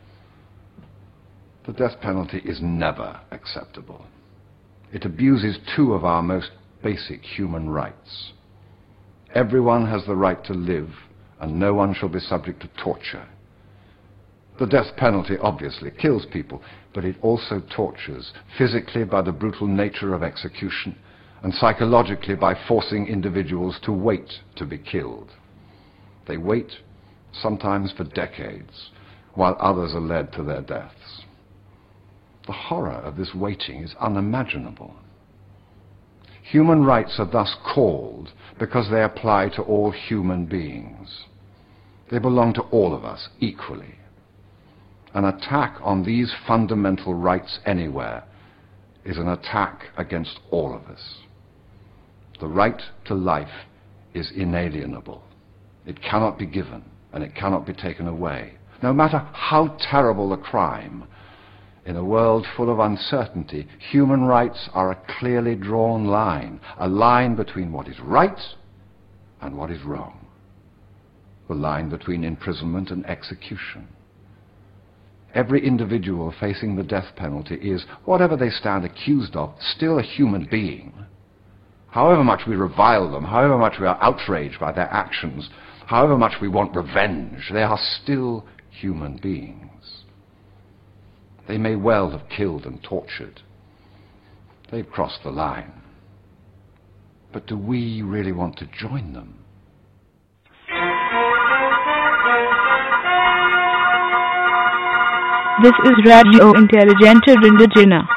The death penalty is never acceptable. It abuses two of our most basic human rights. Everyone has the right to live, and no one shall be subject to torture. The death penalty obviously kills people, but it also tortures, physically by the brutal nature of execution, and psychologically by forcing individuals to wait to be killed. They wait, sometimes for decades, while others are led to their deaths. The horror of this waiting is unimaginable. Human rights are thus called because they apply to all human beings. They belong to all of us equally. An attack on these fundamental rights anywhere is an attack against all of us. The right to life is inalienable. It cannot be given, and it cannot be taken away. No matter how terrible the crime, in a world full of uncertainty, human rights are a clearly drawn line, a line between what is right and what is wrong, the line between imprisonment and execution. Every individual facing the death penalty is, whatever they stand accused of, still a human being. However much we revile them, however much we are outraged by their actions, however much we want revenge, they are still human beings. They may well have killed and tortured. They've crossed the line. But do we really want to join them? This is Radio Intelligente Rindagina.